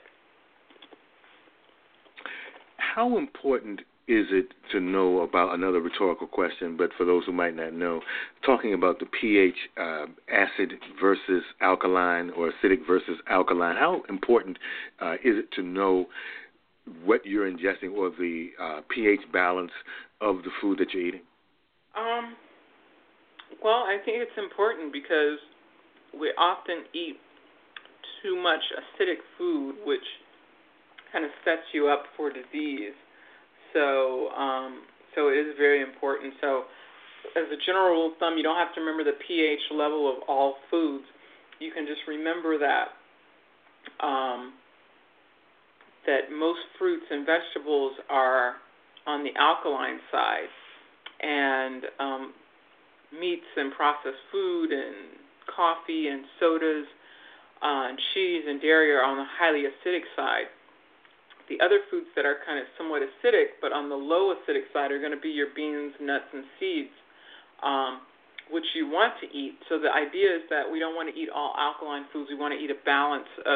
How important is it to know about, another rhetorical question, but for those who might not know, talking about the pH, uh, acid versus alkaline or acidic versus alkaline, how important uh, is it to know what you're ingesting or the uh, pH balance of the food that you're eating? Um, well, I think it's important because we often eat too much acidic food, which kind of sets you up for disease. So, um, so it is very important. So, as a general rule of thumb, you don't have to remember the pH level of all foods. You can just remember that um, that most fruits and vegetables are on the alkaline side, and um, meats and processed food and coffee and sodas uh, and cheese and dairy are on the highly acidic side. The other foods that are kind of somewhat acidic, but on the low acidic side, are going to be your beans, nuts, and seeds, um, which you want to eat. So the idea is that we don't want to eat all alkaline foods. We want to eat a balance of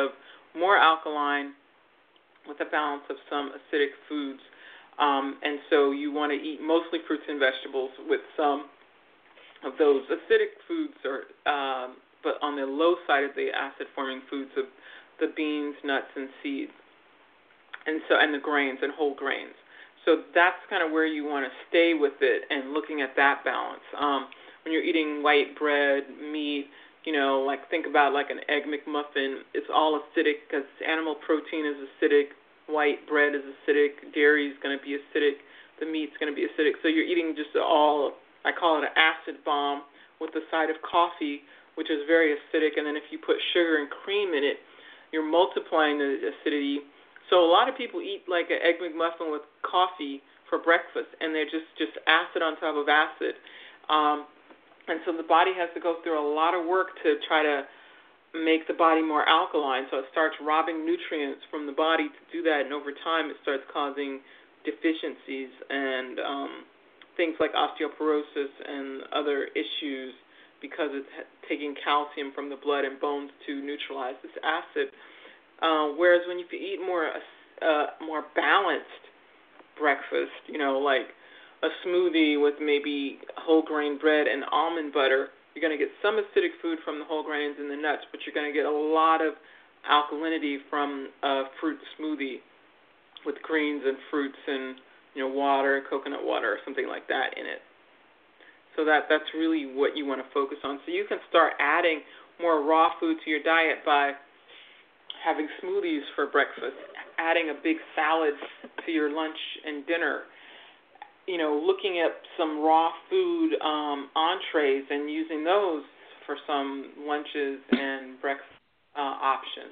more alkaline with a balance of some acidic foods. Um, and so you want to eat mostly fruits and vegetables with some of those acidic foods, or um, but on the low side of the acid-forming foods of the beans, nuts, and seeds, and so and the grains and whole grains. So that's kind of where you want to stay with it and looking at that balance. Um, when you're eating white bread, meat, you know, like think about like an Egg McMuffin. It's all acidic because animal protein is acidic, white bread is acidic, dairy is going to be acidic, the meat's going to be acidic. So you're eating just all, I call it an acid bomb with the side of coffee, which is very acidic. And then if you put sugar and cream in it, you're multiplying the acidity. So a lot of people eat like an Egg McMuffin with coffee for breakfast, and they're just, just acid on top of acid. Um, and so the body has to go through a lot of work to try to make the body more alkaline. So it starts robbing nutrients from the body to do that, and over time it starts causing deficiencies and um, things like osteoporosis and other issues because it's taking calcium from the blood and bones to neutralize this acid. Uh, whereas when you eat more uh, more balanced breakfast, you know, like a smoothie with maybe whole grain bread and almond butter, you're going to get some acidic food from the whole grains and the nuts, but you're going to get a lot of alkalinity from a fruit smoothie with greens and fruits and, you know, water, coconut water, or something like that in it. So that that's really what you want to focus on. So you can start adding more raw food to your diet by having smoothies for breakfast, adding a big salad to your lunch and dinner, you know, looking at some raw food um, entrees and using those for some lunches and breakfast uh, options.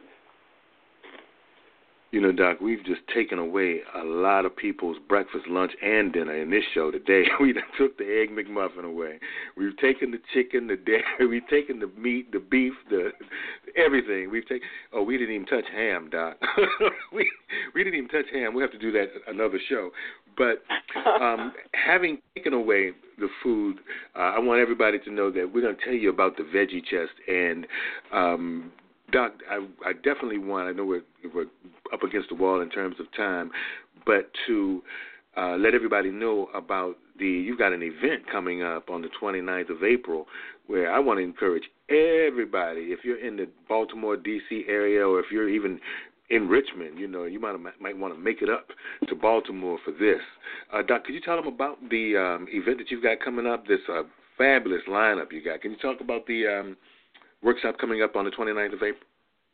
You know, Doc, we've just taken away a lot of people's breakfast, lunch, and dinner in this show today. We done took the Egg McMuffin away. We've taken the chicken, the dairy, we've taken the meat, the beef, the everything. We've taken. Oh, we didn't even touch ham, Doc. we we didn't even touch ham. We have to do that another show. But um, having taken away the food, uh, I want everybody to know that we're going to tell you about the Veggie Chest. And um, Doc, I, I definitely want. I know we're we're up against the wall in terms of time, but to uh, let everybody know about the, you've got an event coming up on the twenty-ninth of April where I want to encourage everybody, if you're in the Baltimore, D C area, or if you're even in Richmond, you know, you might might want to make it up to Baltimore for this. Uh, Doc, could you tell them about the um, event that you've got coming up, this uh, fabulous lineup you got? Can you talk about the um, workshop coming up on the twenty-ninth of April?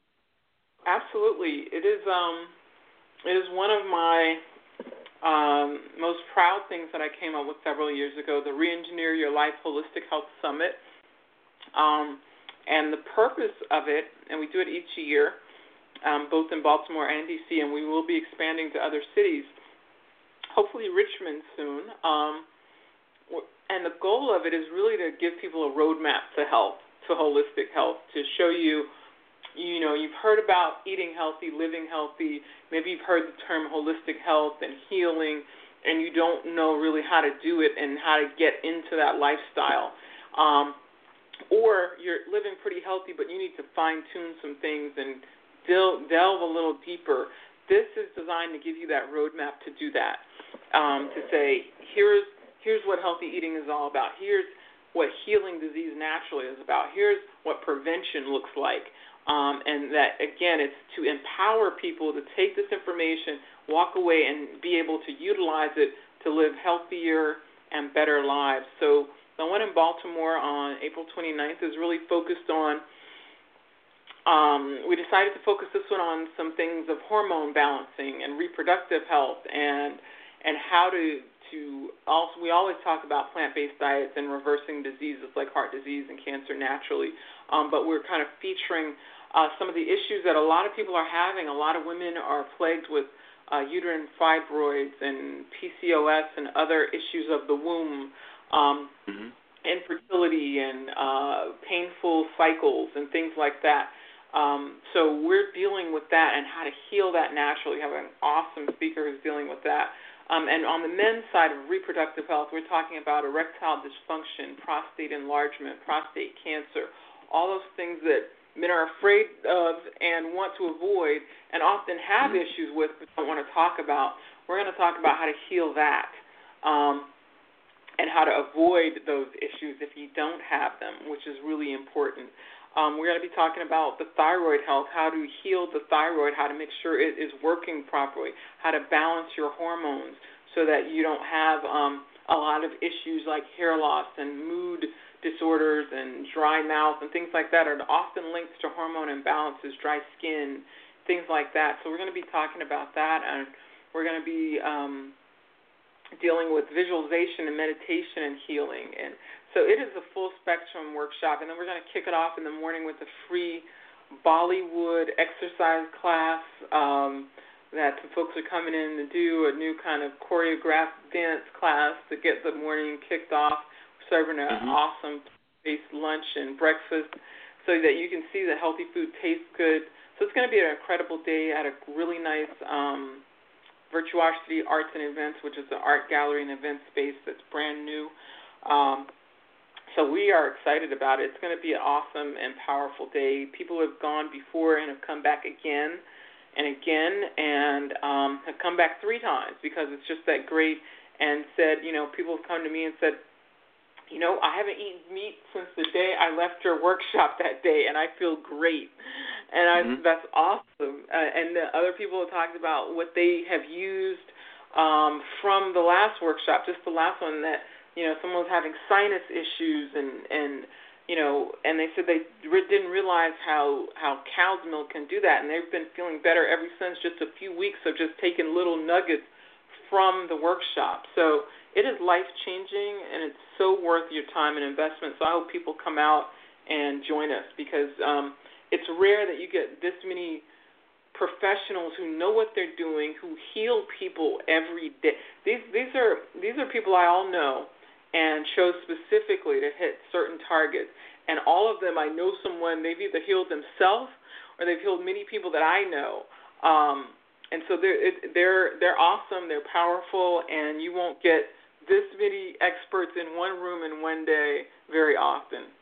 Absolutely. It is um, it is one of my um, most proud things that I came up with several years ago, the Re-Engineer Your Life Holistic Health Summit. Um, and the purpose of it, and we do it each year, um, both in Baltimore and D C, and we will be expanding to other cities, hopefully Richmond soon. Um, and the goal of it is really to give people a roadmap to health, to holistic health, to show you, you know, you've heard about eating healthy, living healthy. Maybe you've heard the term holistic health and healing, and you don't know really how to do it and how to get into that lifestyle. Um, or you're living pretty healthy, but you need to fine-tune some things and delve, delve a little deeper. This is designed to give you that roadmap to do that, um, to say, here's here's what healthy eating is all about. Here's what healing disease naturally is about. Here's what prevention looks like. Um, and that, again, it's to empower people to take this information, walk away, and be able to utilize it to live healthier and better lives. So the one in Baltimore on April twenty-ninth is really focused on, um, we decided to focus this one on some things of hormone balancing and reproductive health and and how to, to also, we always talk about plant-based diets and reversing diseases like heart disease and cancer naturally, um, but we're kind of featuring uh, some of the issues that a lot of people are having. A lot of women are plagued with uh, uterine fibroids and P C O S and other issues of the womb, um, mm-hmm. infertility and uh, painful cycles and things like that. Um, so we're dealing with that and how to heal that naturally. We have an awesome speaker who's dealing with that. Um, and on the men's side of reproductive health, we're talking about erectile dysfunction, prostate enlargement, prostate cancer, all those things that men are afraid of and want to avoid and often have mm-hmm. issues with but don't want to talk about. We're going to talk about how to heal that um, and how to avoid those issues if you don't have them, which is really important. Um, we're going to be talking about the thyroid health, how to heal the thyroid, how to make sure it is working properly, how to balance your hormones so that you don't have um, a lot of issues like hair loss and mood disorders and dry mouth and things like that are often linked to hormone imbalances, dry skin, things like that. So we're going to be talking about that, and we're going to be um, dealing with visualization and meditation and healing. And so it is a full spectrum workshop, and then we're going to kick it off in the morning with a free Bollywood exercise class um, that some folks are coming in to do, a new kind of choreographed dance class to get the morning kicked off, serving an mm-hmm. awesome based lunch and breakfast so that you can see that healthy food tastes good. So it's going to be an incredible day at a really nice um, Virtuosity Arts and Events, which is an art gallery and event space that's brand new. Um, So we are excited about it. It's going to be an awesome and powerful day. People have gone before and have come back again and again and um, have come back three times because it's just that great, and said, you know, people have come to me and said, you know, I haven't eaten meat since the day I left your workshop that day, and I feel great. And I, mm-hmm. that's awesome. Uh, and the other people have talked about what they have used um, from the last workshop, just the last one, that you know, someone was having sinus issues, and, and you know, and they said they re- didn't realize how, how cow's milk can do that, and they've been feeling better ever since, just a few weeks of just taking little nuggets from the workshop. So it is life-changing, and it's so worth your time and investment. So I hope people come out and join us, because um, it's rare that you get this many professionals who know what they're doing, who heal people every day. These these are these are people I all know and chose specifically to hit certain targets. And all of them, I know someone, they've either healed themselves or they've healed many people that I know. Um, and so they're, it, they're, they're awesome, they're powerful, and you won't get this many experts in one room in one day very often.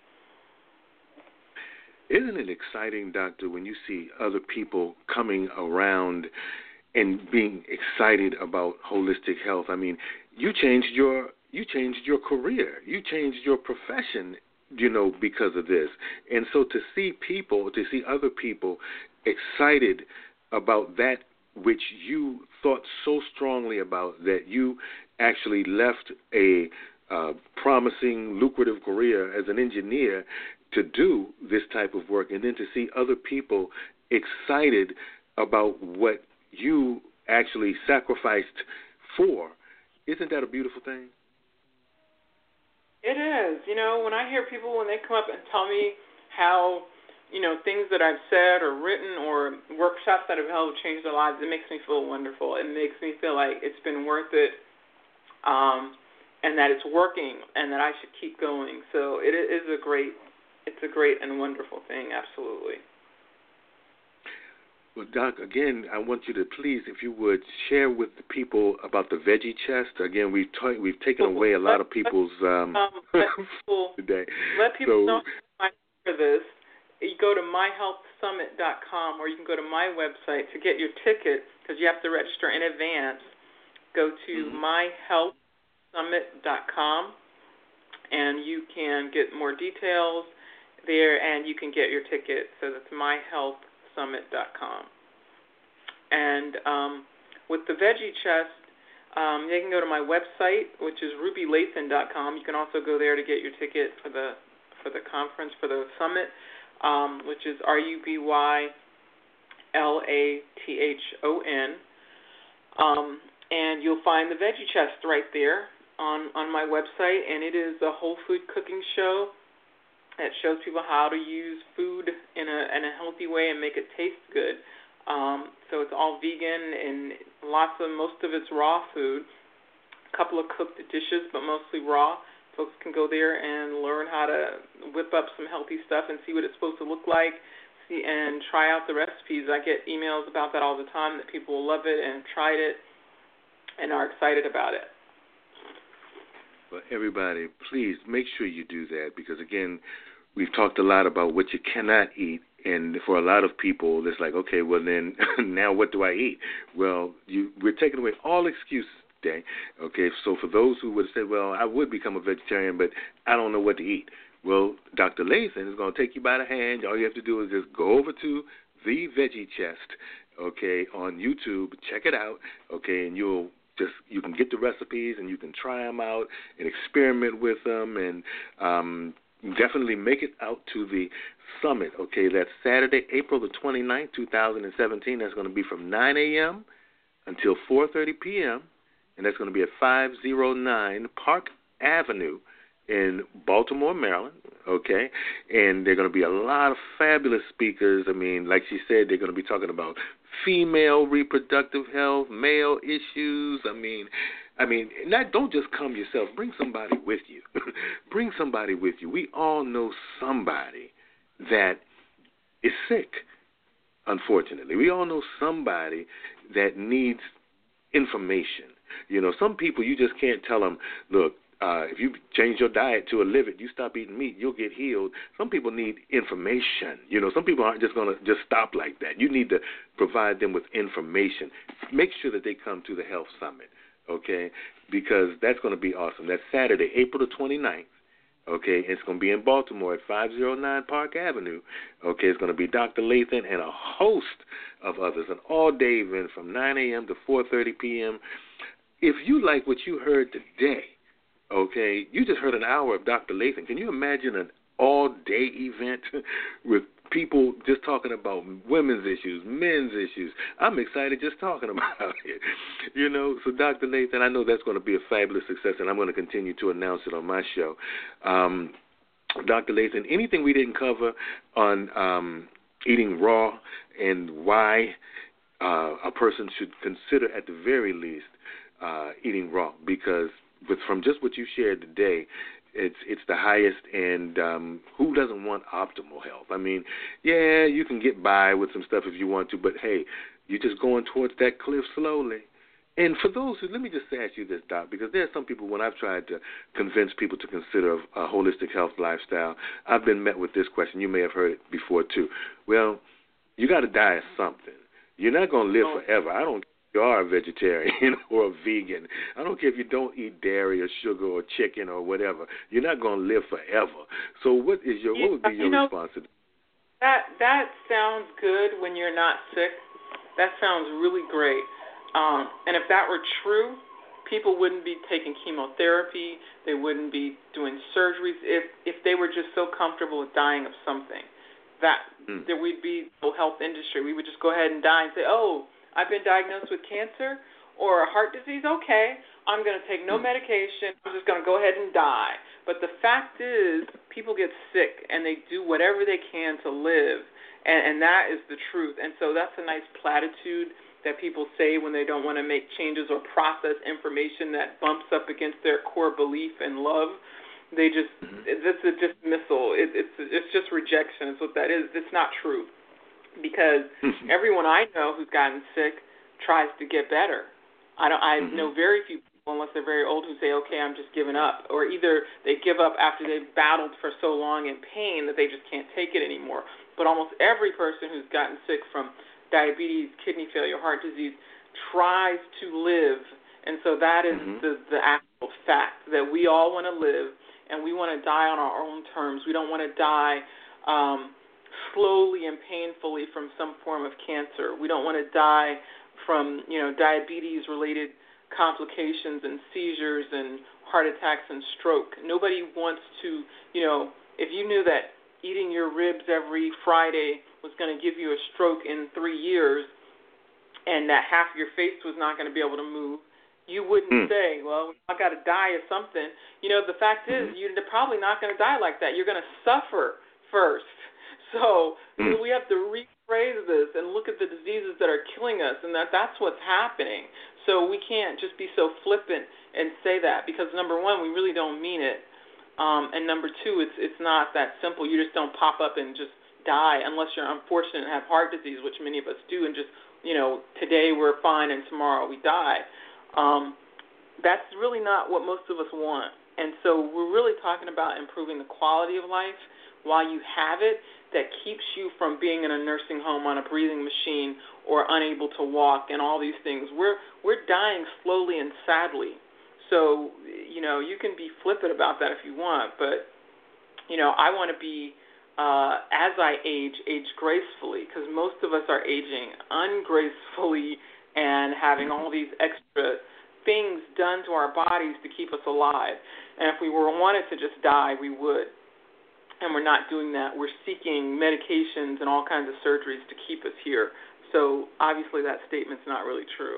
Isn't it exciting, Doctor, when you see other people coming around and being excited about holistic health? I mean, you changed your you changed your career, you changed your profession, you know, because of this. And so to see people, to see other people excited about that which you thought so strongly about, that you actually left a uh, promising, lucrative career as an engineer to do this type of work, and then to see other people excited about what you actually sacrificed for, isn't that a beautiful thing? It is. You know, when I hear people, when they come up and tell me how, you know, things that I've said or written or workshops that have helped change their lives, it makes me feel wonderful. It makes me feel like it's been worth it, um, and that it's working, and that I should keep going. So it is a great It's a great and wonderful thing, absolutely. Well, Doc, again, I want you to please, if you would, share with the people about the Veggie Chest. Again, we've ta- we've taken well, away a lot of people's um, um, let people, today. Let people so, know for this. You go to my health summit dot com, or you can go to my website to get your tickets, because you have to register in advance. Go to mm-hmm. my health summit dot com, and you can get more details there, and you can get your ticket. So that's my health summit dot com. And um, with the Veggie Chest, um, you can go to my website, which is ruby lathan dot com. You can also go there to get your ticket for the for the conference, for the summit, um, which is R U B Y L A T H O N. Um, and you'll find the Veggie Chest right there on, on my website, and it is a whole food cooking show. It shows people how to use food in a in a healthy way and make it taste good. Um, so it's all vegan, and lots of most of it's raw food. A couple of cooked dishes, but mostly raw. Folks can go there and learn how to whip up some healthy stuff and see what it's supposed to look like, see and try out the recipes. I get emails about that all the time, that people love it and tried it and are excited about it. Well, everybody, please make sure you do that, because, again, we've talked a lot about what you cannot eat And for a lot of people, it's like, okay, well then, now what do I eat? Well, you we're taking away all excuses today. Okay, so for those who would have said, well, I would become a vegetarian, but I don't know what to eat. Well, Doctor Lathan is going to take you by the hand. All you have to do is just go over to The Veggie Chest, okay, on YouTube. Check it out, okay, and you'll just you can get the recipes and you can try them out and experiment with them, and um, definitely make it out to the summit. Okay, that's Saturday, April the twenty-ninth, two thousand seventeen. That's going to be from nine a.m. until four thirty p.m., and that's going to be at five oh nine Park Avenue in Baltimore, Maryland, okay? And there are going to be a lot of fabulous speakers. I mean, like she said, they're going to be talking about female reproductive health, male issues. I mean, I mean, not don't just come yourself. Bring somebody with you. Bring somebody with you. We all know somebody that is sick, unfortunately. We all know somebody that needs information. You know, some people you just can't tell them, look, Uh, if you change your diet to a liver, you stop eating meat, you'll get healed. Some people need information. You know, some people aren't just going to just stop like that. You need to provide them with information. Make sure that they come to the Health Summit, okay, because that's going to be awesome. That's Saturday, April the twenty-ninth, okay. It's going to be in Baltimore at five oh nine Park Avenue, okay. It's going to be Doctor Lathan and a host of others, an all-day event from nine a.m. to four thirty p.m. If you like what you heard today, okay, you just heard an hour of Doctor Lathan. Can you imagine an all-day event with people just talking about women's issues, men's issues? I'm excited just talking about it. You know, so Doctor Lathan, I know that's going to be a fabulous success, and I'm going to continue to announce it on my show. Um, Doctor Lathan, anything we didn't cover on um, eating raw and why uh, a person should consider at the very least uh, eating raw, because But from just what you shared today, it's it's the highest, and um, who doesn't want optimal health? I mean, yeah, you can get by with some stuff if you want to, but hey, you're just going towards that cliff slowly. And for those who, let me just ask you this, Doc, because there are some people, when I've tried to convince people to consider a holistic health lifestyle, I've been met with this question. You may have heard it before, too. Well, you got to die of something. You're not going to live forever. I don't you are a vegetarian or a vegan. I don't care if you don't eat dairy or sugar or chicken or whatever. You're not going to live forever. So what is your yeah, what would be your you know, response to that? That that sounds good when you're not sick. That sounds really great. Um, and if that were true, people wouldn't be taking chemotherapy. They wouldn't be doing surgeries if if they were just so comfortable with dying of something. That mm. there would be no health industry. We would just go ahead and die and say, oh, I've been diagnosed with cancer or a heart disease. Okay, I'm going to take no medication. I'm just going to go ahead and die. But the fact is, people get sick, and they do whatever they can to live, and, and that is the truth. And so that's a nice platitude that people say when they don't want to make changes or process information that bumps up against their core belief and love. They just, it's a dismissal. It, it's it's just rejection. It's what that is. It's not true. Because everyone I know who's gotten sick tries to get better. I don't. I mm-hmm. know very few people, unless they're very old, who say, "Okay, I'm just giving up," or either they give up after they've battled for so long in pain that they just can't take it anymore. But almost every person who's gotten sick from diabetes, kidney failure, heart disease tries to live, and so that is mm-hmm. the the actual fact that we all want to live, and we want to die on our own terms. We don't want to die Um, slowly and painfully from some form of cancer. We don't want to die from, you know, diabetes-related complications and seizures and heart attacks and stroke. Nobody wants to, you know, if you knew that eating your ribs every Friday was going to give you a stroke in three years and that half your face was not going to be able to move, you wouldn't mm. say, well, I got to die of something. You know, the fact mm-hmm. is you're probably not going to die like that. You're going to suffer first. So mm. we have to rephrase this and look at the diseases that are killing us, and that that's what's happening. So we can't just be so flippant and say that, because, number one, we really don't mean it, um, and number two, it's it's not that simple. You just don't pop up and just die unless you're unfortunate and have heart disease, which many of us do, and just, you know, today we're fine and tomorrow we die. Um, that's really not what most of us want. And so we're really talking about improving the quality of life while you have it that keeps you from being in a nursing home on a breathing machine or unable to walk and all these things. We're we're dying slowly and sadly. So, you know, you can be flippant about that if you want, but, you know, I want to be, uh, as I age, age gracefully, because most of us are aging ungracefully and having all these extra things done to our bodies to keep us alive. And if we were wanted to just die, we would. And we're not doing that. We're seeking medications and all kinds of surgeries to keep us here. So obviously that statement's not really true.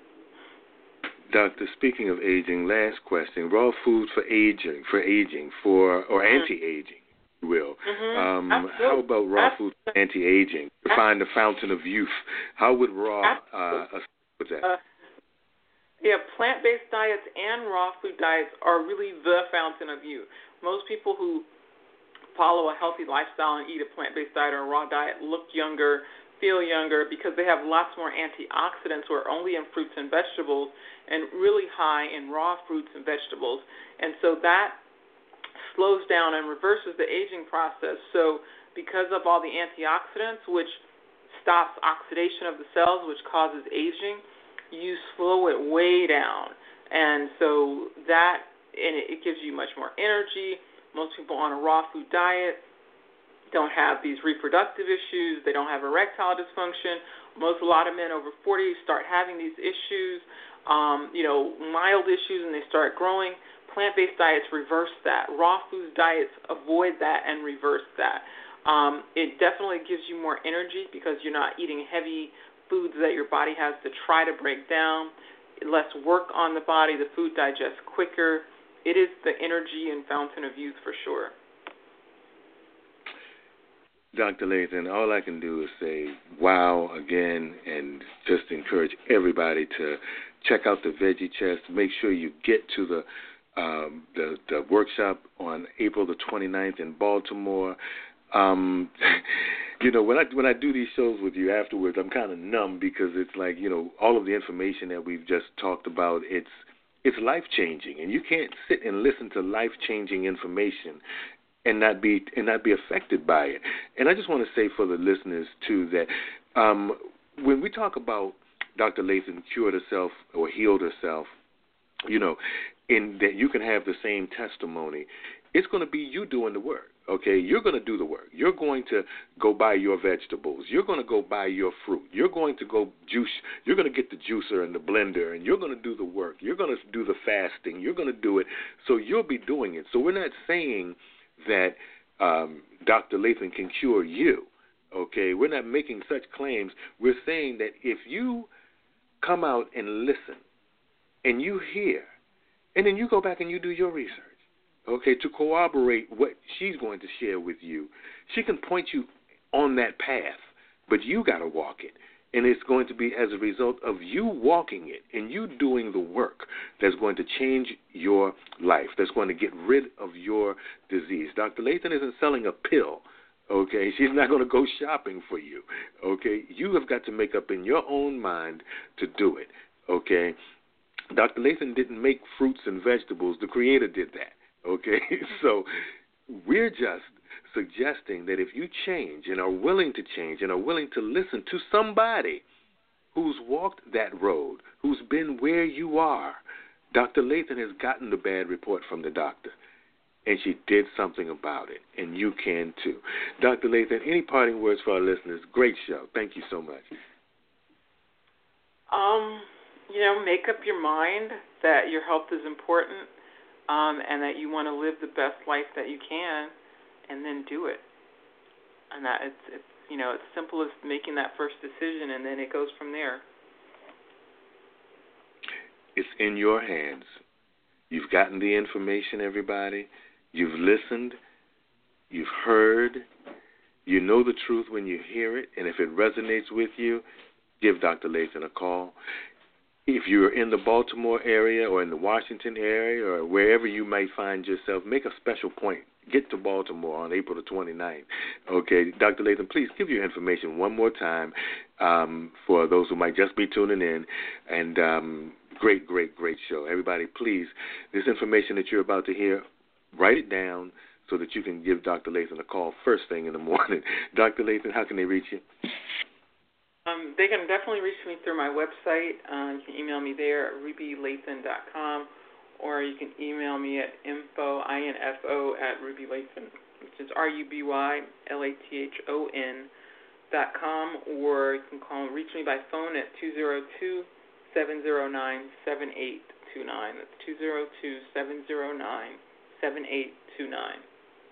Doctor, speaking of aging, last question. Raw food for aging, for aging, for or mm-hmm. anti-aging, if you will. Mm-hmm. Um, how about raw Absolutely. food for anti-aging? To find the fountain of youth. How would raw uh, with that? Uh, yeah, plant-based diets and raw food diets are really the fountain of youth. Most people who follow a healthy lifestyle and eat a plant-based diet or a raw diet look younger, feel younger, because they have lots more antioxidants who are only in fruits and vegetables and really high in raw fruits and vegetables. And so that slows down and reverses the aging process. So because of all the antioxidants, which stops oxidation of the cells, which causes aging, you slow it way down. And so that, and it gives you much more energy. Most people on a raw food diet don't have these reproductive issues. They don't have erectile dysfunction. Most, a lot of men over forty start having these issues, um, you know, mild issues, and they start growing. Plant-based diets reverse that. Raw food diets avoid that and reverse that. Um, it definitely gives you more energy because you're not eating heavy foods that your body has to try to break down. Less work on the body. The food digests quicker. It is the energy and fountain of youth for sure. Doctor Lathan, all I can do is say wow again and just encourage everybody to check out the Veggie Chest. Make sure you get to the um, the, the workshop on April the twenty-ninth in Baltimore. Um, you know, when I when I do these shows with you afterwards, I'm kind of numb because it's like, you know, all of the information that we've just talked about, it's it's life-changing, and you can't sit and listen to life-changing information and not be and not be affected by it. And I just want to say for the listeners too that um, when we talk about Doctor Lathan cured herself or healed herself, you know, in that you can have the same testimony, it's going to be you doing the work. Okay, you're going to do the work. You're going to go buy your vegetables. You're going to go buy your fruit. You're going to go juice. You're going to get the juicer and the blender, and you're going to do the work. You're going to do the fasting. You're going to do it. So you'll be doing it. So we're not saying that um, Doctor Lathan can cure you. Okay, we're not making such claims. We're saying that if you come out and listen, and you hear, and then you go back and you do your research, okay, to corroborate what she's going to share with you. She can point you on that path, but you got to walk it. And it's going to be as a result of you walking it and you doing the work that's going to change your life, that's going to get rid of your disease. Doctor Lathan isn't selling a pill, okay? She's not going to go shopping for you, okay? You have got to make up in your own mind to do it, okay? Doctor Lathan didn't make fruits and vegetables. The Creator did that. Okay, so we're just suggesting that if you change and are willing to change and are willing to listen to somebody who's walked that road, who's been where you are, Doctor Lathan has gotten the bad report from the doctor, and she did something about it, and you can too. Doctor Lathan, any parting words for our listeners? Great show. Thank you so much. Um, you know, make up your mind that your health is important. Um, and that you want to live the best life that you can, and then do it. And that it's, it's you know, it's simple as making that first decision, and then it goes from there. It's in your hands. You've gotten the information, everybody. You've listened. You've heard. You know the truth when you hear it, and if it resonates with you, give Doctor Lathan a call. If you're in the Baltimore area or in the Washington area or wherever you might find yourself, make a special point. Get to Baltimore on April the twenty-ninth. Okay, Doctor Lathan, please give your information one more time um, for those who might just be tuning in, and um, Great, great, great show. Everybody, please, this information that you're about to hear, write it down so that you can give Doctor Lathan a call first thing in the morning. Doctor Lathan, how can they reach you? Um, they can definitely reach me through my website. Uh, you can email me there at ruby lathan dot com, or you can email me at info, I N F O, at rubylathan, which is R U B Y L A T H O N dot com, or you can call reach me by phone at two zero two, seven zero nine, seven eight two nine. That's two zero two, seven zero nine, seven eight two nine.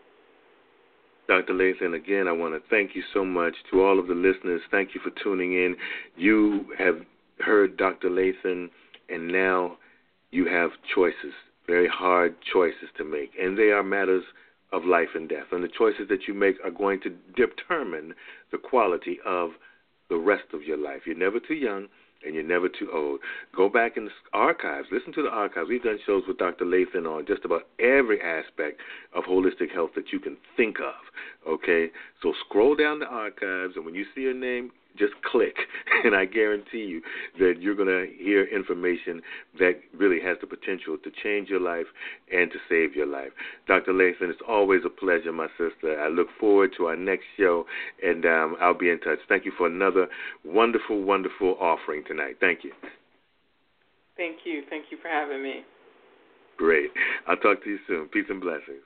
Doctor Lathan, again, I want to thank you so much. To all of the listeners, thank you for tuning in. You have heard Doctor Lathan, and now you have choices, very hard choices to make, and they are matters of life and death. And the choices that you make are going to determine the quality of the rest of your life. You're never too young, and you're never too old. Go back in the archives. Listen to the archives. We've done shows with Doctor Lathan on just about every aspect of holistic health that you can think of, okay? So scroll down the archives, and when you see your name, just click, and I guarantee you that you're going to hear information that really has the potential to change your life and to save your life. Doctor Lathan, it's always a pleasure, my sister. I look forward to our next show, and um, I'll be in touch. Thank you for another wonderful, wonderful offering tonight. Thank you. Thank you. Thank you for having me. Great. I'll talk to you soon. Peace and blessings.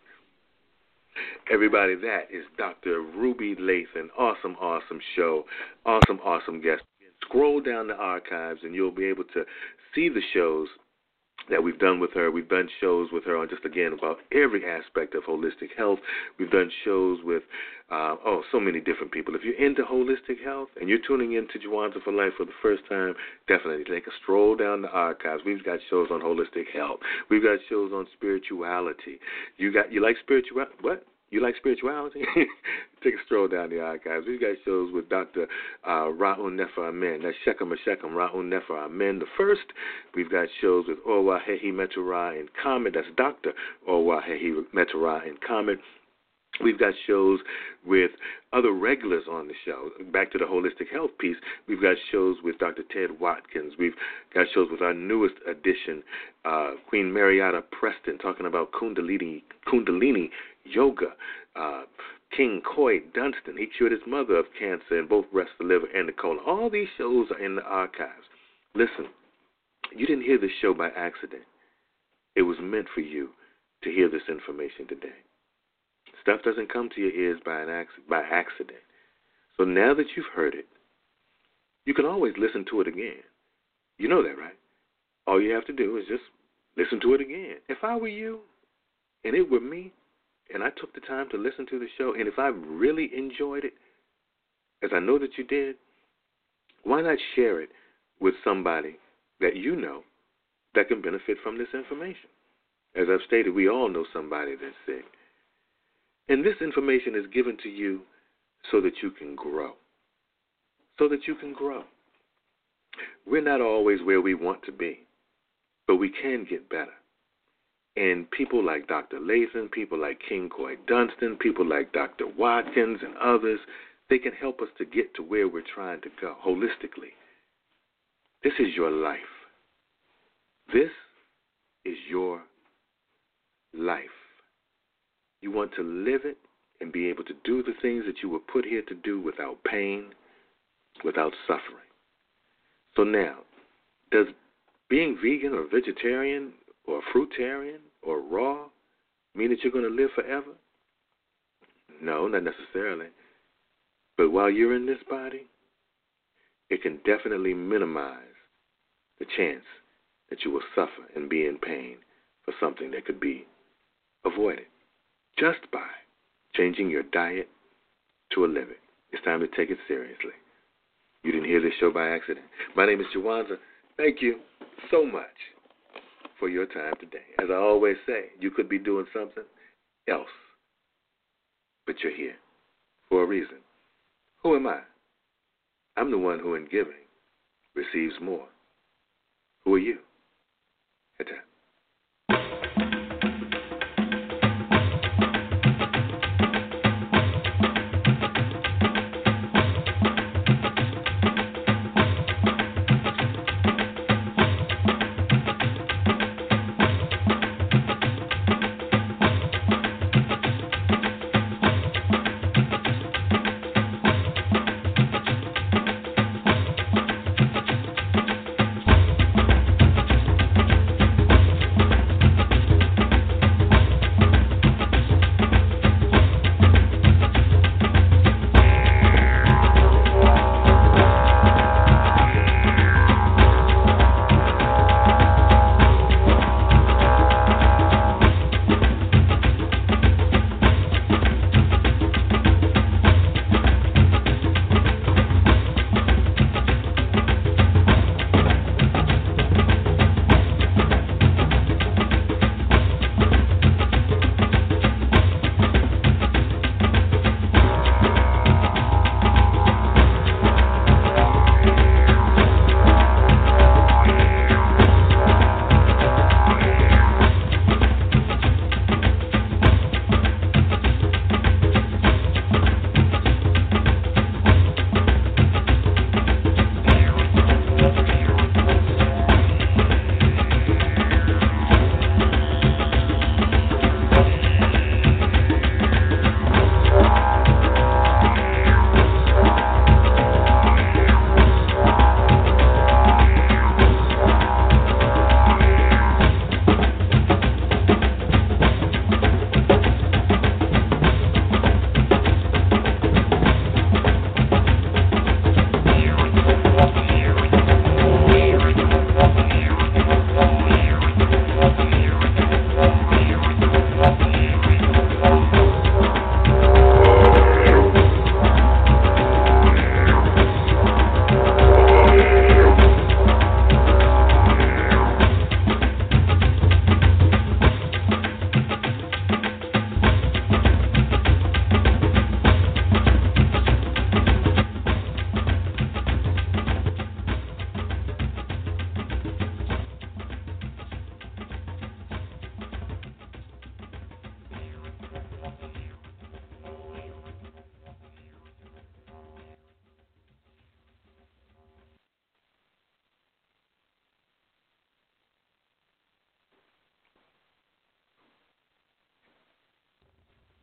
Everybody, that is Doctor Ruby Lathan. Awesome, awesome show. Awesome, awesome guest. Scroll down the archives, and you'll be able to see the shows that we've done with her. We've done shows with her on just, again, about every aspect of holistic health. We've done shows with, uh, oh, so many different people. If you're into holistic health and you're tuning in to Juwanza for Life for the first time, definitely take a stroll down the archives. We've got shows on holistic health. We've got shows on spirituality. You got you like spirituality? What? You like spirituality? Take a stroll down the archives. We've got shows with Doctor Uh, Ra'un Nefer Amen. That's Shechem Shechem Ra'un Nefer Amen the first. We've got shows with Orwa Hehi Metorah and Comet. That's Doctor Orwa Hehi Metorah and Comet. We've got shows with other regulars on the show. Back to the holistic health piece, we've got shows with Doctor Ted Watkins. We've got shows with our newest addition, uh, Queen Marietta Preston, talking about Kundalini, Kundalini Yoga. Uh, King Coy Dunstan, he cured his mother of cancer in both breast, the liver, and the colon. All these shows are in the archives. Listen, you didn't hear this show by accident. It was meant for you to hear this information today. Stuff doesn't come to your ears by an ac- by accident. So now that you've heard it, you can always listen to it again. You know that, right? All you have to do is just listen to it again. If I were you, and it were me, and I took the time to listen to the show, and if I really enjoyed it, as I know that you did, why not share it with somebody that you know that can benefit from this information? As I've stated, we all know somebody that's sick. And this information is given to you so that you can grow. So that you can grow. We're not always where we want to be, but we can get better. And people like Doctor Lathan, people like King Coy Dunstan, people like Doctor Watkins and others, they can help us to get to where we're trying to go holistically. This is your life. This is your life. You want to live it and be able to do the things that you were put here to do without pain, without suffering. So now, does being vegan or vegetarian or fruitarian or raw mean that you're going to live forever? No, not necessarily. But while you're in this body, it can definitely minimize the chance that you will suffer and be in pain for something that could be avoided just by changing your diet to a living. It's time to take it seriously. You didn't hear this show by accident. My name is Juwanza. Thank you so much for your time today. As I always say, you could be doing something else, but you're here for a reason. Who am I? I'm the one who in giving receives more. Who are you?